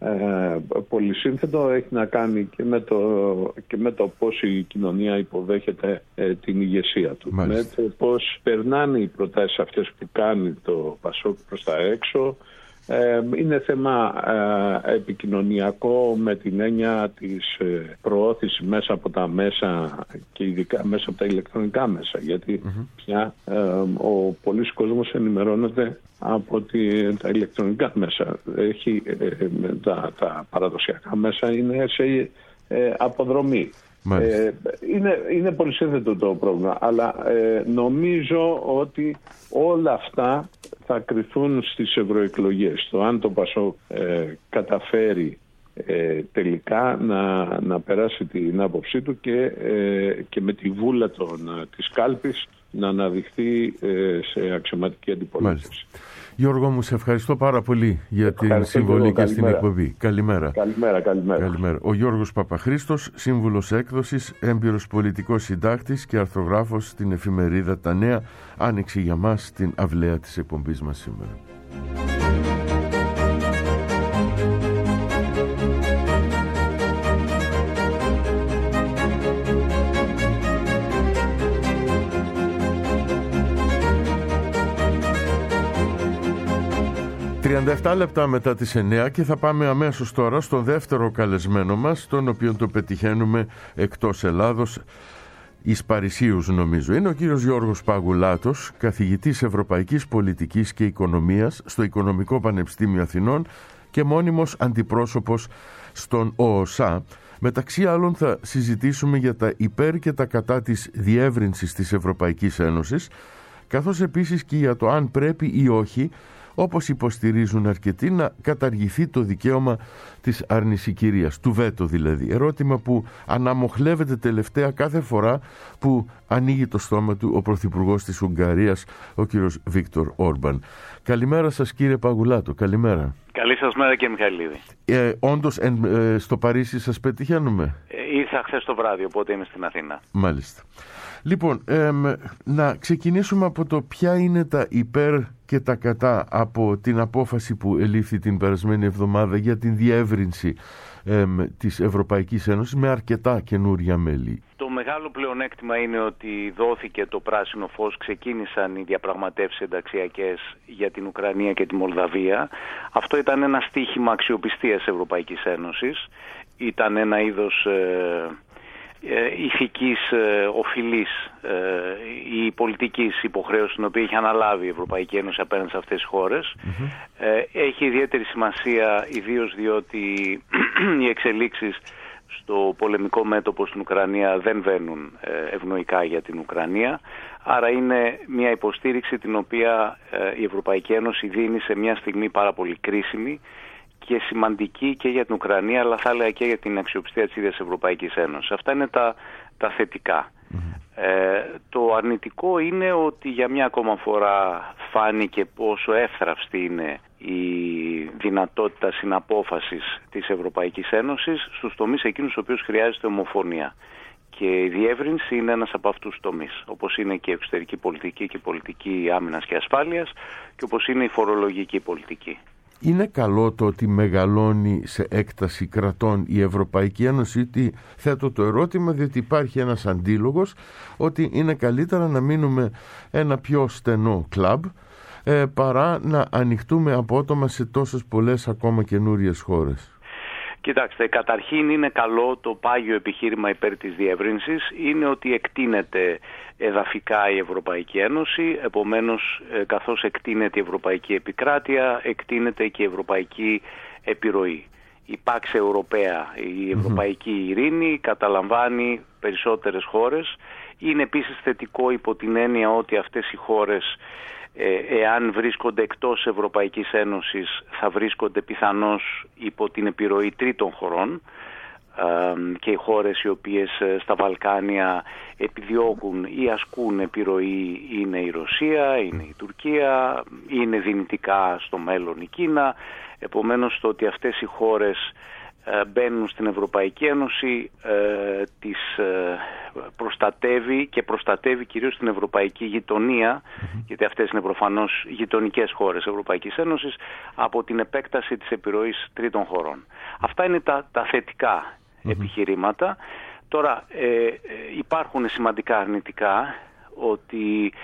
ε, πολυσύνθετο, έχει να κάνει και με το, και με το πώς η κοινωνία υποδέχεται ε, την ηγεσία του. Μάλιστα. Με το πώς περνάνε οι προτάσεις αυτές που κάνει το Πασόκ προς τα έξω, Ε, είναι θέμα ε, επικοινωνιακό με την έννοια της ε, προώθησης μέσα από τα μέσα και ειδικά μέσα από τα ηλεκτρονικά μέσα, γιατί mm-hmm. πια ε, ο πολλής κόσμος ενημερώνεται από τη, τα ηλεκτρονικά μέσα. Έχει, ε, τα, τα παραδοσιακά μέσα είναι σε ε, αποδρομή. Ε, είναι, είναι πολυσύνθετο το πρόβλημα, αλλά ε, νομίζω ότι όλα αυτά θα κριθούν στις ευρωεκλογές. Το αν το ΠΑΣΟΚ ε, καταφέρει ε, τελικά να, να περάσει την άποψή του και, ε, και με τη βούλα των, της κάλπης να αναδειχθεί ε, σε αξιωματική αντιπολίτευση.
Γιώργο μου, σε ευχαριστώ πάρα πολύ για την συμβολή και στην εκπομπή. Καλημέρα.
Καλημέρα, καλημέρα.
Καλημέρα. Ο Γιώργος Παπαχρήστος, σύμβουλος έκδοσης, έμπειρος πολιτικός συντάκτης και αρθρογράφος στην εφημερίδα Τα Νέα, άνοιξε για μας την αυλαία της εκπομπής μας σήμερα. τριάντα επτά λεπτά μετά τις εννιά και θα πάμε αμέσως τώρα στον δεύτερο καλεσμένο μας, τον οποίο το πετυχαίνουμε εκτός Ελλάδος, εις Παρισίους νομίζω. Είναι ο κύριος Γιώργος Παγουλάτος, καθηγητής Ευρωπαϊκής Πολιτικής και Οικονομίας στο Οικονομικό Πανεπιστήμιο Αθηνών και μόνιμος αντιπρόσωπος στον ΟΟΣΑ. Μεταξύ άλλων θα συζητήσουμε για τα υπέρ και τα κατά της διεύρυνσης της Ευρωπαϊκής Ένωσης, καθώς επίσης και για το αν πρέπει ή όχι, όπως υποστηρίζουν αρκετοί, να καταργηθεί το δικαίωμα της αρνησικυρίας, του βέτο δηλαδή. Ερώτημα που αναμοχλεύεται τελευταία κάθε φορά που ανοίγει το στόμα του ο Πρωθυπουργός της Ουγγαρίας, ο κύριος Βίκτορ Όρμπαν. Καλημέρα σας κύριε Παγουλάτο, καλημέρα.
Καλή σας μέρα και Μιχαηλίδη.
Ε, όντως ε, ε, στο Παρίσι σας πετυχαίνουμε?
Ε, ήρθα χθες το βράδυ, οπότε είμαι στην Αθήνα.
Μάλιστα. Λοιπόν, ε, να ξεκινήσουμε από το ποια είναι τα υπέρ και τα κατά από την απόφαση που ελήφθη την περασμένη εβδομάδα για την διεύρυνση ε, της Ευρωπαϊκής Ένωσης με αρκετά καινούρια μέλη.
Το μεγάλο πλεονέκτημα είναι ότι δόθηκε το πράσινο φως, ξεκίνησαν οι διαπραγματεύσεις ενταξιακές για την Ουκρανία και τη Μολδαβία. Αυτό ήταν ένα στίχημα αξιοπιστίας Ευρωπαϊκής Ένωσης. Ήταν ένα είδος ε, ε, ηθικής, ε, οφειλής ε, ή πολιτικής υποχρέωσης την οποία έχει αναλάβει η Ευρωπαϊκή Ένωση απέναντι σε αυτές τις χώρες. Mm-hmm. Ε, έχει ιδιαίτερη σημασία, ιδίως διότι οι εξελίξεις στο πολεμικό μέτωπο στην Ουκρανία δεν βαίνουν ευνοϊκά για την Ουκρανία. Άρα είναι μια υποστήριξη την οποία η Ευρωπαϊκή Ένωση δίνει σε μια στιγμή πάρα πολύ κρίσιμη και σημαντική και για την Ουκρανία, αλλά θα έλεγα και για την αξιοπιστία της ίδιας Ευρωπαϊκής Ένωσης. Αυτά είναι τα, τα θετικά. Mm-hmm. Ε, το αρνητικό είναι ότι για μια ακόμα φορά φάνηκε πόσο εύθραυστη είναι η δυνατότητα συναπόφασης της Ευρωπαϊκής Ένωσης στους τομείς εκείνους στους οποίους χρειάζεται ομοφωνία. Και η διεύρυνση είναι ένας από αυτούς τους τομείς, όπως είναι και η εξωτερική πολιτική και η πολιτική άμυνας και ασφάλειας και όπως είναι η φορολογική πολιτική.
Είναι καλό το ότι μεγαλώνει σε έκταση κρατών η Ευρωπαϊκή Ένωση, ότι θέτω το ερώτημα διότι υπάρχει ένας αντίλογος ότι είναι καλύτερα να μείνουμε ένα πιο στενό κλαμπ ε, παρά να ανοιχτούμε απότομα σε τόσες πολλές ακόμα καινούριες χώρες.
Κοιτάξτε, καταρχήν είναι καλό το πάγιο επιχείρημα υπέρ της διεύρυνσης, είναι ότι εκτείνεται εδαφικά η Ευρωπαϊκή Ένωση, επομένως καθώς εκτείνεται η Ευρωπαϊκή Επικράτεια, εκτείνεται και η Ευρωπαϊκή Επιρροή. Η Pax Europea, η Ευρωπαϊκή Ειρήνη, καταλαμβάνει περισσότερες χώρες. Είναι επίσης θετικό υπό την έννοια ότι αυτές οι χώρες, εάν βρίσκονται εκτός Ευρωπαϊκής Ένωσης, θα βρίσκονται πιθανώς υπό την επιρροή τρίτων χωρών, και οι χώρες οι οποίες στα Βαλκάνια επιδιώκουν ή ασκούν επιρροή είναι η Ρωσία, είναι η Τουρκία, είναι δυνητικά στο μέλλον η Κίνα. Επομένως το ότι αυτές οι χώρες μπαίνουν στην Ευρωπαϊκή Ένωση ε, τις ε, προστατεύει και προστατεύει κυρίως την ευρωπαϊκή γειτονία, mm-hmm. γιατί αυτές είναι προφανώς γειτονικές χώρες Ευρωπαϊκής Ένωσης, από την επέκταση της επιρροής τρίτων χωρών. Αυτά είναι τα, τα θετικά mm-hmm. επιχειρήματα. Τώρα ε, υπάρχουν σημαντικά αρνητικά, ότι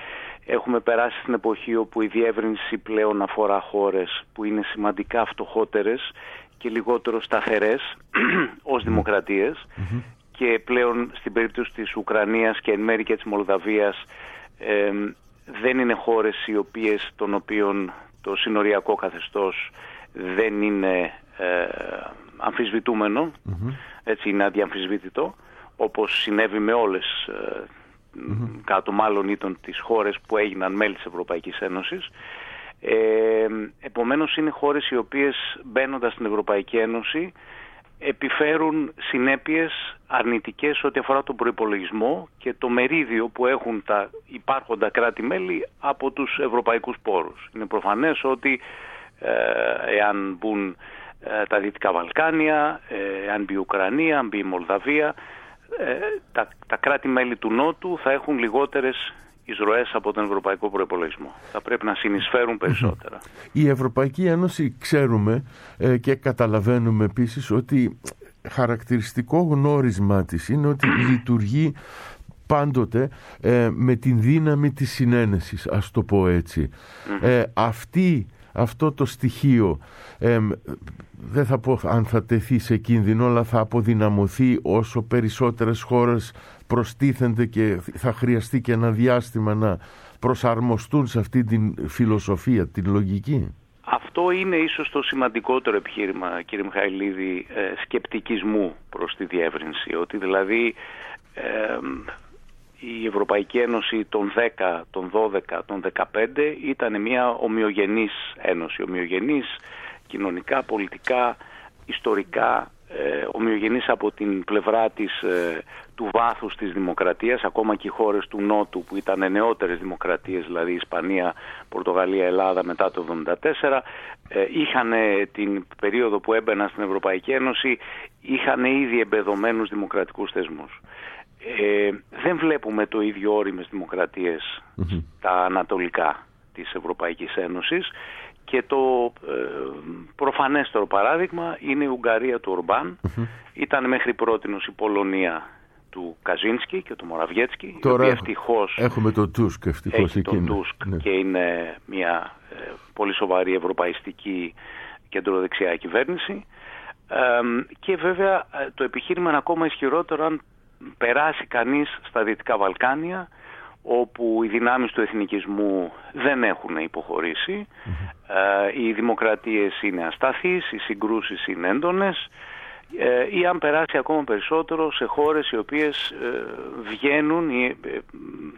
Έχουμε περάσει στην εποχή όπου η διεύρυνση πλέον αφορά χώρες που είναι σημαντικά φτωχότερες και λιγότερο σταθερές ως δημοκρατίες mm-hmm. και πλέον στην περίπτωση της Ουκρανίας και εν μέρει και της Μολδαβίας ε, δεν είναι χώρες οι οποίες, των οποίων το συνοριακό καθεστώς δεν είναι ε, αμφισβητούμενο, mm-hmm. έτσι είναι αδιαμφισβήτητο, όπως συνέβη με όλες ε, mm-hmm. κάτω μάλλον ήταν τις χώρες που έγιναν μέλη της Ευρωπαϊκής Ένωσης. Ε, επομένως είναι χώρες οι οποίες μπαίνοντας στην Ευρωπαϊκή Ένωση επιφέρουν συνέπειες αρνητικές ό,τι αφορά τον προϋπολογισμό και το μερίδιο που έχουν τα υπάρχοντα κράτη-μέλη από τους ευρωπαϊκούς πόρους. Είναι προφανές ότι ε, εάν μπουν ε, τα Δυτικά Βαλκάνια, ε, εάν μπει η Ουκρανία, αν μπει η Μολδαβία, ε, τα, τα κράτη-μέλη του Νότου θα έχουν λιγότερες εισρωές από τον ευρωπαϊκό προϋπολογισμό. Θα πρέπει να συνεισφέρουν περισσότερα.
Η Ευρωπαϊκή Ένωση ξέρουμε ε, και καταλαβαίνουμε επίσης ότι χαρακτηριστικό γνώρισμα της είναι ότι λειτουργεί πάντοτε ε, με την δύναμη της συνένεσης, ας το πω έτσι. Ε, αυτή, αυτό το στοιχείο ε, δεν θα πω αν θα τεθεί σε κίνδυνο, αλλά θα αποδυναμωθεί όσο περισσότερες χώρες προστίθενται και θα χρειαστεί και ένα διάστημα να προσαρμοστούν σε αυτή την φιλοσοφία, την λογική.
Αυτό είναι ίσως το σημαντικότερο επιχείρημα, κύριε Μιχαηλίδη, ε, σκεπτικισμού προς τη διεύρυνση. Ότι δηλαδή ε, η Ευρωπαϊκή Ένωση των δέκα, των δώδεκα, των δεκαπέντε ήταν μια ομοιογενής ένωση. Ομοιογενής κοινωνικά, πολιτικά, ιστορικά, ε, ομοιογενής από την πλευρά της, ε, του βάθους της δημοκρατίας. Ακόμα και οι χώρες του Νότου που ήταν νεότερες δημοκρατίες, δηλαδή Ισπανία, Πορτογαλία, Ελλάδα μετά το εβδομήντα τέσσερα, ε, είχαν την περίοδο που έμπαιναν στην Ευρωπαϊκή Ένωση, είχαν ήδη εμπεδομένους δημοκρατικούς θεσμούς. Ε, δεν βλέπουμε το ίδιο όριμες δημοκρατίες mm-hmm. τα ανατολικά της Ευρωπαϊκής Ένωσης και το ε, προφανέστερο παράδειγμα είναι η Ουγγαρία του Ορμπάν. Mm-hmm. Ήταν μέχρι πρότινος η Πολωνία του Καζίνσκι και του Μοραβιέτσκι.
Τώρα
ευτυχώς
έχουμε τον Τούσκ, ευτυχώς
έχει τον Τούσκ
ναι.
και είναι μια ε, πολύ σοβαρή ευρωπαϊστική κεντροδεξιά κυβέρνηση. Ε, και βέβαια το επιχείρημα είναι ακόμα ισχυρότερο αν περάσει κανείς στα Δυτικά Βαλκάνια, όπου οι δυνάμεις του εθνικισμού δεν έχουν υποχωρήσει, mm-hmm. ε, οι δημοκρατίες είναι ασταθείς, οι συγκρούσεις είναι έντονες, ε, ή αν περάσει ακόμα περισσότερο σε χώρες οι οποίες ε, βγαίνουν ή ε, ε,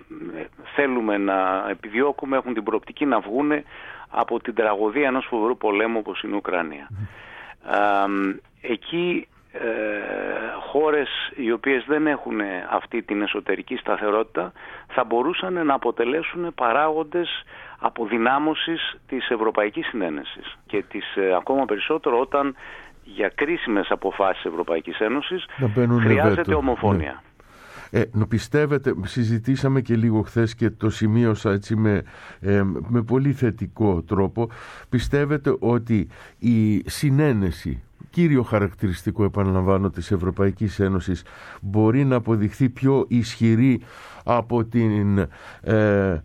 θέλουμε να επιδιώκουμε, έχουν την προοπτική να βγούνε από την τραγωδία ενός φοβερού πολέμου όπως είναι η Ουκρανία. Mm-hmm. Ε, εκεί Ε, χώρες οι οποίες δεν έχουν αυτή την εσωτερική σταθερότητα θα μπορούσαν να αποτελέσουν παράγοντες αποδυνάμωσης της ευρωπαϊκής συνένεσης και της, ε, ακόμα περισσότερο όταν για κρίσιμες αποφάσεις Ευρωπαϊκής Ένωσης χρειάζεται βέτο. Ομοφωνία.
Ναι. Ε, πιστεύετε, συζητήσαμε και λίγο χθες και το σημείωσα έτσι με, ε, με πολύ θετικό τρόπο, πιστεύετε ότι η συνένεση, κύριο χαρακτηριστικό επαναλαμβάνω της Ευρωπαϊκής Ένωσης, μπορεί να αποδειχθεί πιο ισχυρή από, την, ε,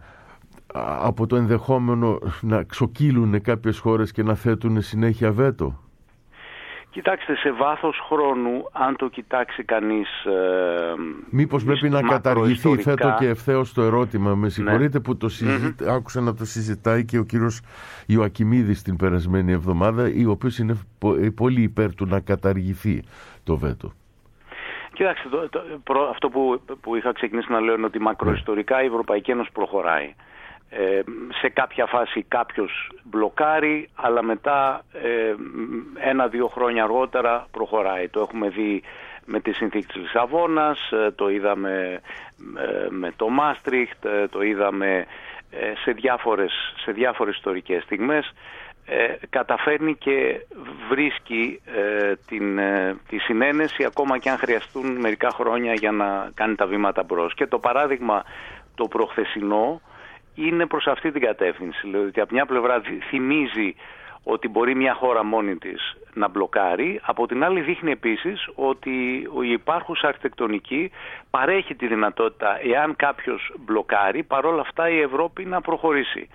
από το ενδεχόμενο να ξοκύλουν κάποιες χώρες και να θέτουν συνέχεια βέτο?
Κοιτάξτε, σε βάθος χρόνου, αν το κοιτάξει κανείς... Ε,
Μήπως πρέπει να καταργηθεί, θέτω και ευθέως το ερώτημα, με συγχωρείτε ναι. που το συζητ... mm-hmm. άκουσα να το συζητάει και ο κύριος Ιωακιμίδης την περασμένη εβδομάδα, ο οποίος είναι πολύ υπέρ του να καταργηθεί το βέτο.
Κοιτάξτε, το, το, προ, αυτό που, που είχα ξεκινήσει να λέω είναι ότι μακροϊστορικά η Ευρωπαϊκή Ένωση προχωράει. Ε, σε κάποια φάση κάποιος μπλοκάρει, αλλά μετά ε, ένα-δύο χρόνια αργότερα προχωράει. Το έχουμε δει με τη συνθήκη της Λισαβόνας, ε, το είδαμε ε, με το Μάστριχτ, ε, το είδαμε ε, σε, διάφορες, σε διάφορες ιστορικές στιγμές. Ε, καταφέρνει και βρίσκει ε, την, ε, τη συνένεση ακόμα και αν χρειαστούν μερικά χρόνια για να κάνει τα βήματα μπρος. Και το παράδειγμα το προχθεσινό είναι προς αυτή την κατεύθυνση. Δηλαδή ότι από μια πλευρά θυμίζει ότι μπορεί μια χώρα μόνη της να μπλοκάρει. Από την άλλη δείχνει επίσης ότι η υπάρχουσα αρχιτεκτονική παρέχει τη δυνατότητα, εάν κάποιος μπλοκάρει, παρόλα αυτά η Ευρώπη να προχωρήσει.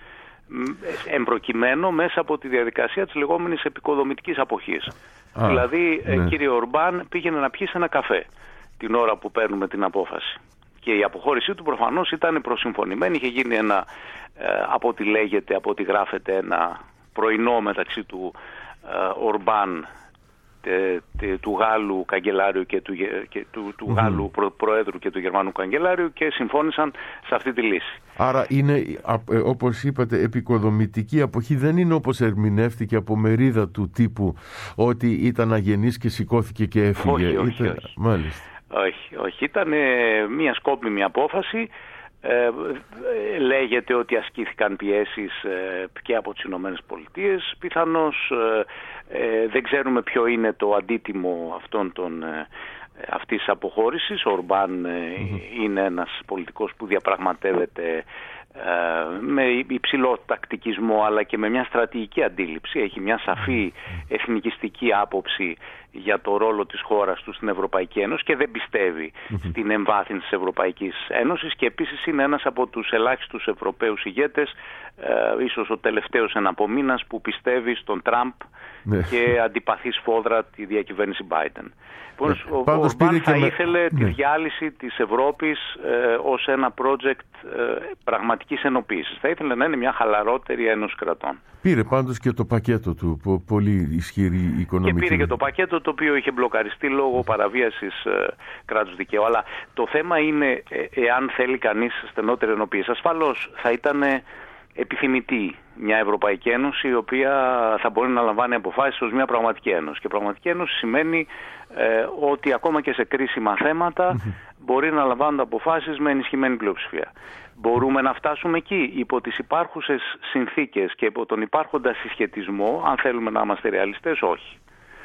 Εμπροκειμένο μέσα από τη διαδικασία της λεγόμενης επικοδομητικής αποχής. Α, δηλαδή, ναι. κύριε Ορμπάν πήγαινε να πιει σε ένα καφέ την ώρα που παίρνουμε την απόφαση. Και η αποχώρησή του προφανώς ήταν προσυμφωνημένη. Είχε γίνει ένα, ε, από ό,τι λέγεται, από ό,τι γράφεται, ένα πρωινό μεταξύ του ε, Ορμπάν, τε, τε, του Γάλλου καγκελάριου και του, και του, του mm-hmm. Γάλλου προ, Προέδρου και του Γερμανού καγκελάριου, και συμφώνησαν σε αυτή τη λύση.
Άρα είναι, όπως είπατε, επικοδομητική αποχή. Δεν είναι όπως ερμηνεύτηκε από μερίδα του τύπου ότι ήταν αγενής και σηκώθηκε και έφυγε.
Όχι, όχι,
Είτε...
όχι.
Μάλιστα.
Όχι, όχι. Ήταν μια σκόπιμη απόφαση. Ε, λέγεται ότι ασκήθηκαν πιέσεις ε, και από τις Ηνωμένες Πολιτείες. Πιθανώς ε, ε, δεν ξέρουμε ποιο είναι το αντίτιμο αυτών των, ε, αυτής της αποχώρησης. Ο Ορμπάν ε, mm-hmm. είναι ένας πολιτικός που διαπραγματεύεται ε, με υψηλό τακτικισμό, αλλά και με μια στρατηγική αντίληψη. Έχει μια σαφή εθνικιστική άποψη για το ρόλο της χώρας του στην Ευρωπαϊκή Ένωση και δεν πιστεύει mm-hmm. στην εμβάθυνση της Ευρωπαϊκής Ένωσης, και επίσης είναι ένας από τους ελάχιστους Ευρωπαίους ηγέτες, ε, ίσως ο τελευταίος εναπομείνας, που πιστεύει στον Τραμπ ναι. και αντιπαθεί σφόδρα τη διακυβέρνηση Biden. Ναι. Ο Ορμπάν θα με... ήθελε ναι. τη διάλυση της Ευρώπης ε, ως ένα project ε, πραγματικής ενοποίησης. Θα ήθελε να είναι μια χαλαρότερη ένωση κρατών.
Πήρε πάντως και το πακέτο του, πολύ ισχυρή οικονομική.
Και πήρε και το πακέτο, το οποίο είχε μπλοκαριστεί λόγω παραβίασης ε, κράτους δικαίου. Αλλά το θέμα είναι, ε, εάν θέλει κανείς στενότερη ενοποίηση. Ασφαλώς θα ήταν επιθυμητή μια Ευρωπαϊκή Ένωση, η οποία θα μπορεί να λαμβάνει αποφάσεις ως μια πραγματική ένωση. Και πραγματική ένωση σημαίνει ε, ότι ακόμα και σε κρίσιμα θέματα μπορεί να λαμβάνουν αποφάσεις με ενισχυμένη πλειοψηφία. Μπορούμε να φτάσουμε εκεί υπό τις υπάρχουσες συνθήκες και υπό τον υπάρχοντα συσχετισμό? Αν θέλουμε να είμαστε ρεαλιστές, όχι.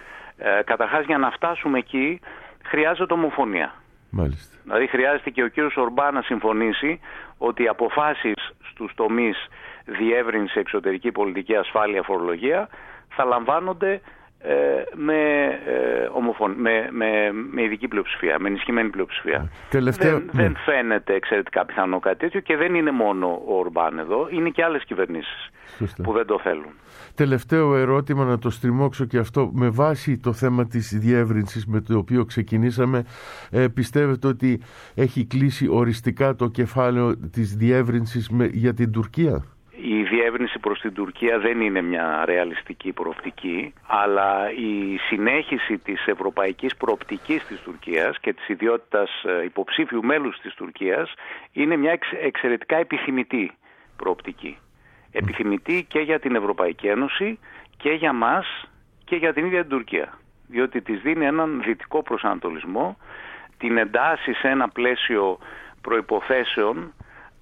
Ε, καταρχάς, για να φτάσουμε εκεί χρειάζεται ομοφωνία.
Μάλιστα.
Δηλαδή χρειάζεται και ο κύριος Ορμπάν να συμφωνήσει ότι οι αποφάσεις στους τομείς διεύρυνση, εξωτερική πολιτική, ασφάλεια, φορολογία θα λαμβάνονται ε, με, ε, ομοφων... με, με, με ειδική πλειοψηφία, με ενισχυμένη πλειοψηφία.
Τελευταίο...
Δεν,
ναι.
δεν φαίνεται εξαιρετικά πιθανό κάτι τέτοιο, και δεν είναι μόνο ο Ορμπάν εδώ, είναι και άλλες κυβερνήσεις Σωστά. που δεν το θέλουν.
Τελευταίο ερώτημα, να το στριμώξω και αυτό. Με βάση το θέμα της διεύρυνσης με το οποίο ξεκινήσαμε, ε, πιστεύετε ότι έχει κλείσει οριστικά το κεφάλαιο της διεύρυνσης με, για την Τουρκία?
Η διεύρυνση προς την Τουρκία δεν είναι μια ρεαλιστική προοπτική, αλλά η συνέχιση της ευρωπαϊκής προοπτικής της Τουρκίας και της ιδιότητας υποψήφιου μέλους της Τουρκίας είναι μια εξαιρετικά επιθυμητή προοπτική. Επιθυμητή και για την Ευρωπαϊκή Ένωση και για μας και για την ίδια την Τουρκία. Διότι της δίνει έναν δυτικό προσανατολισμό, την εντάσσει σε ένα πλαίσιο προϋποθέσεων,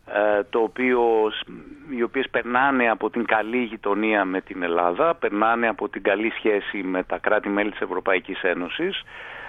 το οποίο, οι οποίες περνάνε από την καλή γειτονία με την Ελλάδα, περνάνε από την καλή σχέση με τα κράτη-μέλη της Ευρωπαϊκής Ένωσης,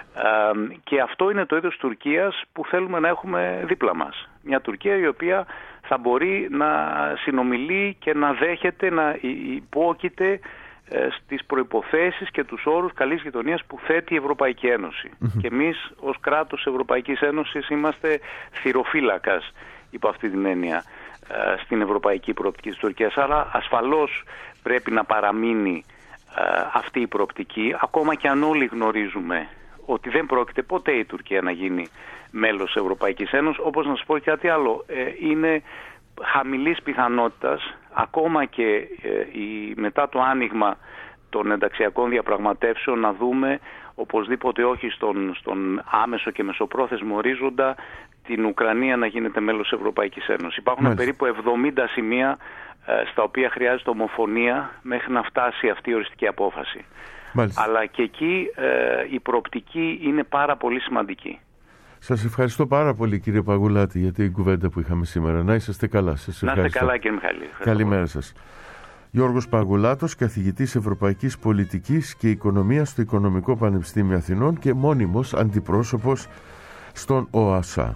και αυτό είναι το είδος Τουρκίας που θέλουμε να έχουμε δίπλα μας. Μια Τουρκία η οποία θα μπορεί να συνομιλεί και να δέχεται, να υπόκειται στις προϋποθέσεις και τους όρους καλής γειτονίας που θέτει η Ευρωπαϊκή Ένωση. Mm-hmm. Και εμείς ως κράτος Ευρωπαϊκής Ένωσης είμαστε θυροφύλακας υπό αυτή την έννοια στην ευρωπαϊκή προοπτική της Τουρκίας. Άρα ασφαλώς πρέπει να παραμείνει αυτή η προοπτική, ακόμα και αν όλοι γνωρίζουμε ότι δεν πρόκειται ποτέ η Τουρκία να γίνει μέλος της Ευρωπαϊκής Ένωσης. Όπως να σας πω και κάτι άλλο, είναι χαμηλής πιθανότητας, ακόμα και μετά το άνοιγμα των ενταξιακών διαπραγματεύσεων, να δούμε οπωσδήποτε όχι στον, στον άμεσο και μεσοπρόθεσμο ορίζοντα την Ουκρανία να γίνεται μέλος της Ευρωπαϊκής Ένωσης. Υπάρχουν Μάλιστα. περίπου εβδομήντα σημεία ε, στα οποία χρειάζεται ομοφωνία μέχρι να φτάσει αυτή η οριστική απόφαση. Μάλιστα. Αλλά και εκεί ε, η προοπτική είναι πάρα πολύ σημαντική.
Σας ευχαριστώ πάρα πολύ, κύριε Παγουλάτη, για την κουβέντα που είχαμε σήμερα. Να είσαστε καλά. Σας
ευχαριστώ. Να είστε καλά, κύριε Μιχαλή.
Καλημέρα σας. Γιώργος Παγουλάτος, καθηγητής Ευρωπαϊκής Πολιτικής και Οικονομίας στο Οικονομικό Πανεπιστήμιο Αθηνών και μόνιμος αντιπρόσωπος στον ΟΑΣΑ.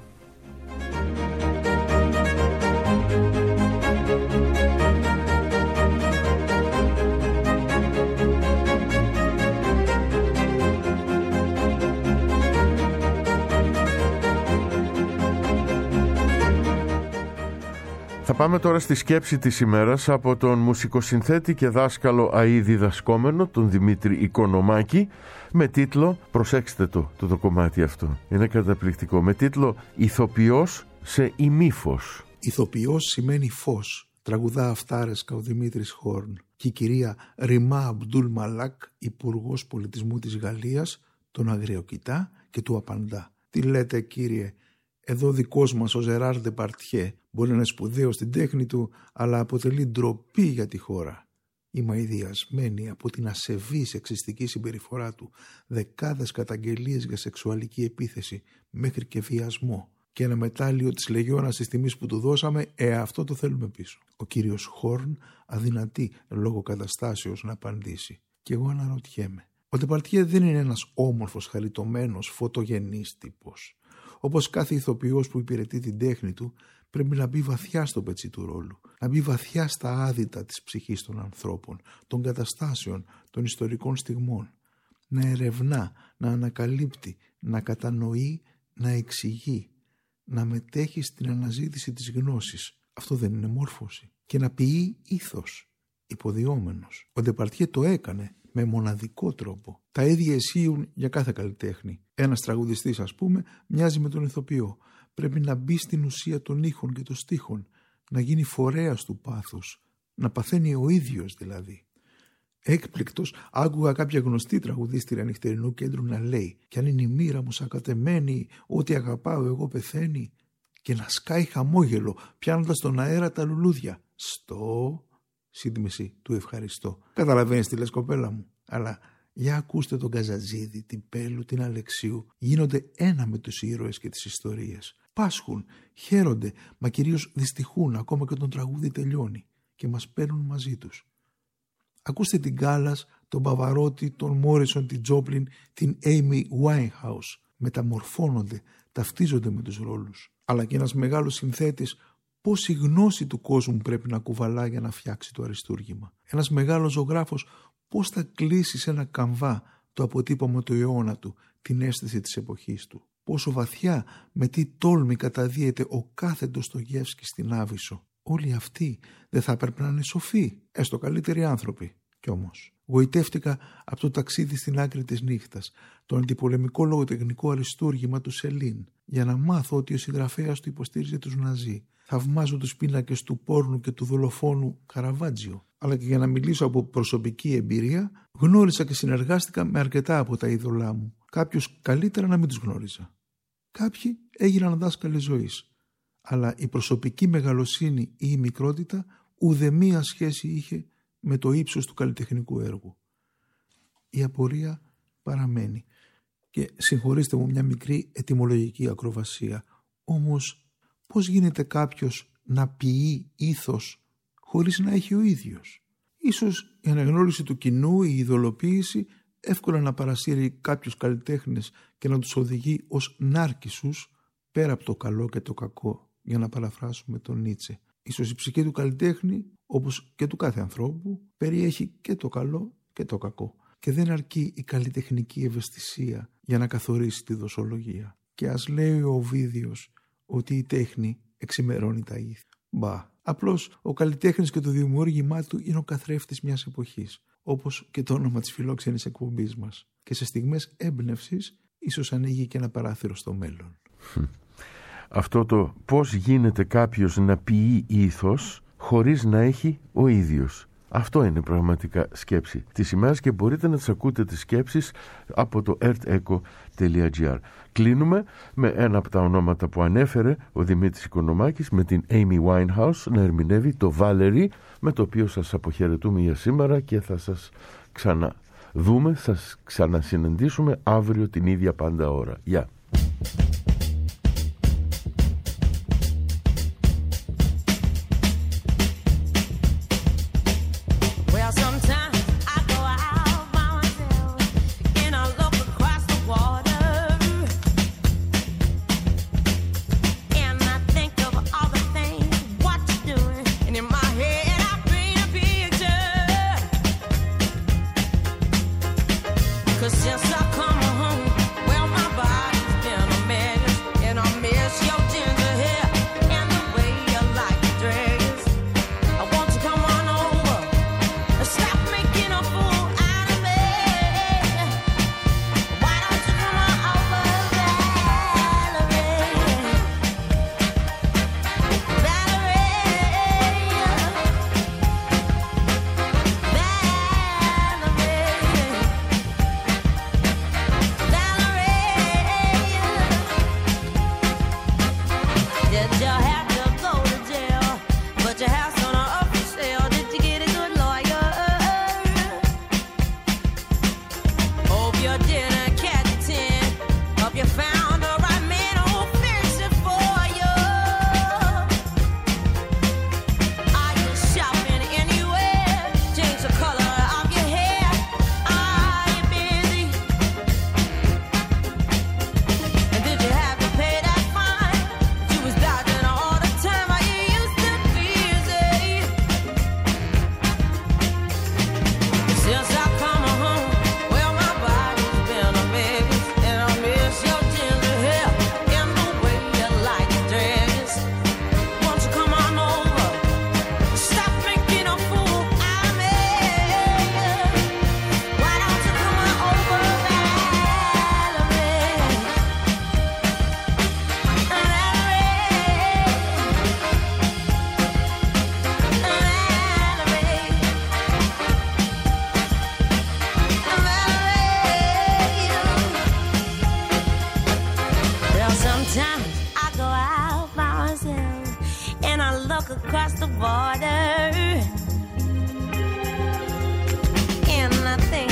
Θα πάμε τώρα στη σκέψη της ημέρας από τον μουσικοσυνθέτη και δάσκαλο αεί διδασκόμενο, τον Δημήτρη Οικονομάκη, με τίτλο, προσέξτε το, το, το κομμάτι αυτό, είναι καταπληκτικό, με τίτλο «Ηθοποιός σε ημίφος».
Ηθοποιός σημαίνει φως, τραγουδά αυτάρεσκα ο Δημήτρης Χόρν, και η κυρία Ριμά Αμπντούλ Μαλάκ, υπουργός πολιτισμού της Γαλλίας, τον αγριοκοιτά και του απαντά. Τι λέτε κύριε, εδώ δικός μας ο Ζεράρ Ντεπαρτιέ μπορεί να είναι σπουδαίος στην τέχνη του, αλλά αποτελεί ντροπή για τη χώρα. Η μαηδιασμένη από την ασεβή σεξιστική συμπεριφορά του, δεκάδες καταγγελίες για σεξουαλική επίθεση μέχρι και βιασμό και ένα μετάλλιο της Λεγιώνας της τιμής που του δώσαμε, ε, αυτό το θέλουμε πίσω. Ο κύριος Χόρν αδυνατεί λόγω καταστάσεως να απαντήσει. Και εγώ αναρωτιέμαι. Ο Ντεπαρτιέ δεν είναι ένας όμορφος, χαριτωμένος, φωτογενής τύπος. Όπως κάθε ηθοποιός που υπηρετεί την τέχνη του, πρέπει να μπει βαθιά στο πετσί του ρόλου, να μπει βαθιά στα άδυτα της ψυχής των ανθρώπων, των καταστάσεων, των ιστορικών στιγμών, να ερευνά, να ανακαλύπτει, να κατανοεί, να εξηγεί, να μετέχει στην αναζήτηση της γνώσης. Αυτό δεν είναι μόρφωση? Και να ποιεί ήθος, υποδιόμενος. Ο Ντεπαρτιέ το έκανε με μοναδικό τρόπο. Τα ίδια ισχύουν για κάθε καλλιτέχνη. Ένας τραγουδιστής, ας πούμε, μοιάζει με τον ηθοποιό. Πρέπει να μπει στην ουσία των ήχων και των στίχων, να γίνει φορέας του πάθους, να παθαίνει ο ίδιος δηλαδή. Έκπληκτος, άκουγα κάποια γνωστή τραγουδίστρια νυχτερινού κέντρου να λέει «Κι αν είναι η μοίρα μου σακατεμένη, ό,τι αγαπάω εγώ πεθαίνει», και να σκάει χαμόγελο, πιάνοντας στον αέρα τα λουλούδια. Στο σύντμηση του ευχαριστώ. Καταλαβαίνεις τι λες, κοπέλα μου? Αλλά για ακούστε τον Καζατζίδη, την Πέλου, την Αλεξίου. Γίνονται ένα με τους ήρωες και τις ιστορίες. Πάσχουν, χαίρονται, μα κυρίως δυστυχούν ακόμα και όταν τραγούδι τελειώνει και μας παίρνουν μαζί τους. Ακούστε την Κάλλας, τον Παβαρότη, τον Μόρισον, την Τζόπλιν, την Amy Winehouse. Μεταμορφώνονται, ταυτίζονται με τους ρόλους. Αλλά και ένας μεγάλος συνθέτης, πόση γνώση του κόσμου πρέπει να κουβαλά για να φτιάξει το αριστούργημα. Ένας μεγάλος ζωγράφος, πώς θα κλείσει σε ένα καμβά το αποτύπωμα του αιώνα του, την αίσθηση της εποχής του. Πόσο βαθιά, με τι τόλμη καταδύεται ο κάθε Ντοστογεύσκης στην Άβυσσο. Όλοι αυτοί δεν θα έπρεπε να είναι σοφοί, έστω καλύτεροι άνθρωποι. Κι όμως, γοητεύτηκα από το ταξίδι στην άκρη της νύχτας, το αντιπολεμικό λογοτεχνικό αριστούργημα του Σελίν, για να μάθω ότι ο συγγραφέας του υποστήριζε τους Ναζί. Θαυμάζω τους πίνακες του πόρνου και του δολοφόνου Καραβάτζιο. Αλλά και για να μιλήσω από προσωπική εμπειρία, γνώρισα και συνεργάστηκα με αρκετά από τα είδωλά μου. Κάποιους καλύτερα να μην τους γνώριζα. Κάποιοι έγιναν δάσκαλοι ζωής. Αλλά η προσωπική μεγαλοσύνη ή η μικρότητα ουδεμία σχέση είχε με το ύψος του καλλιτεχνικού έργου. Η απορία παραμένει. Και συγχωρήστε μου μια μικρή ετυμολογική ακροβασία. Όμως πώς γίνεται κάποιος να ποιεί ήθος χωρίς να έχει ο ίδιος? Ίσως η αναγνώριση του κοινού, η ειδωλοποίηση εύκολα να παρασύρει κάποιους καλλιτέχνες και να τους οδηγεί ως νάρκισσους πέρα από το καλό και το κακό, για να παραφράσουμε τον Νίτσε. Ίσως η ψυχή του καλλιτέχνη, όπως και του κάθε ανθρώπου, περιέχει και το καλό και το κακό. Και δεν αρκεί η καλλιτεχνική ευαισθησία για να καθορίσει τη δοσολογία. Και ας λέει ο Οβίδιος ότι η τέχνη εξημερώνει τα ήθη. Μπα, απλώς ο καλλιτέχνης και το δημιούργημά του είναι ο καθρέφτης μιας εποχής, όπως και το όνομα της φιλόξενης εκπομπής μας. Και σε στιγμές έμπνευσης ίσως ανοίγει και ένα παράθυρο στο μέλλον.
Αυτό το πώς γίνεται κάποιος να ποιεί ήθος χωρίς να έχει ο ίδιος. Αυτό είναι πραγματικά σκέψη της ημέρας και μπορείτε να τις ακούτε τις σκέψεις από το ερτ εκο τελεία τζι άρ. Κλείνουμε με ένα από τα ονόματα που ανέφερε ο Δημήτρης Οικονομάκης, με την Amy Winehouse να ερμηνεύει το Valerie, με το οποίο σας αποχαιρετούμε για σήμερα και θα σας ξαναδούμε, θα σας ξανασυναντήσουμε αύριο την ίδια πάντα ώρα. Γεια!
Since I come home, well, my body's
out by myself and I look across the border and I think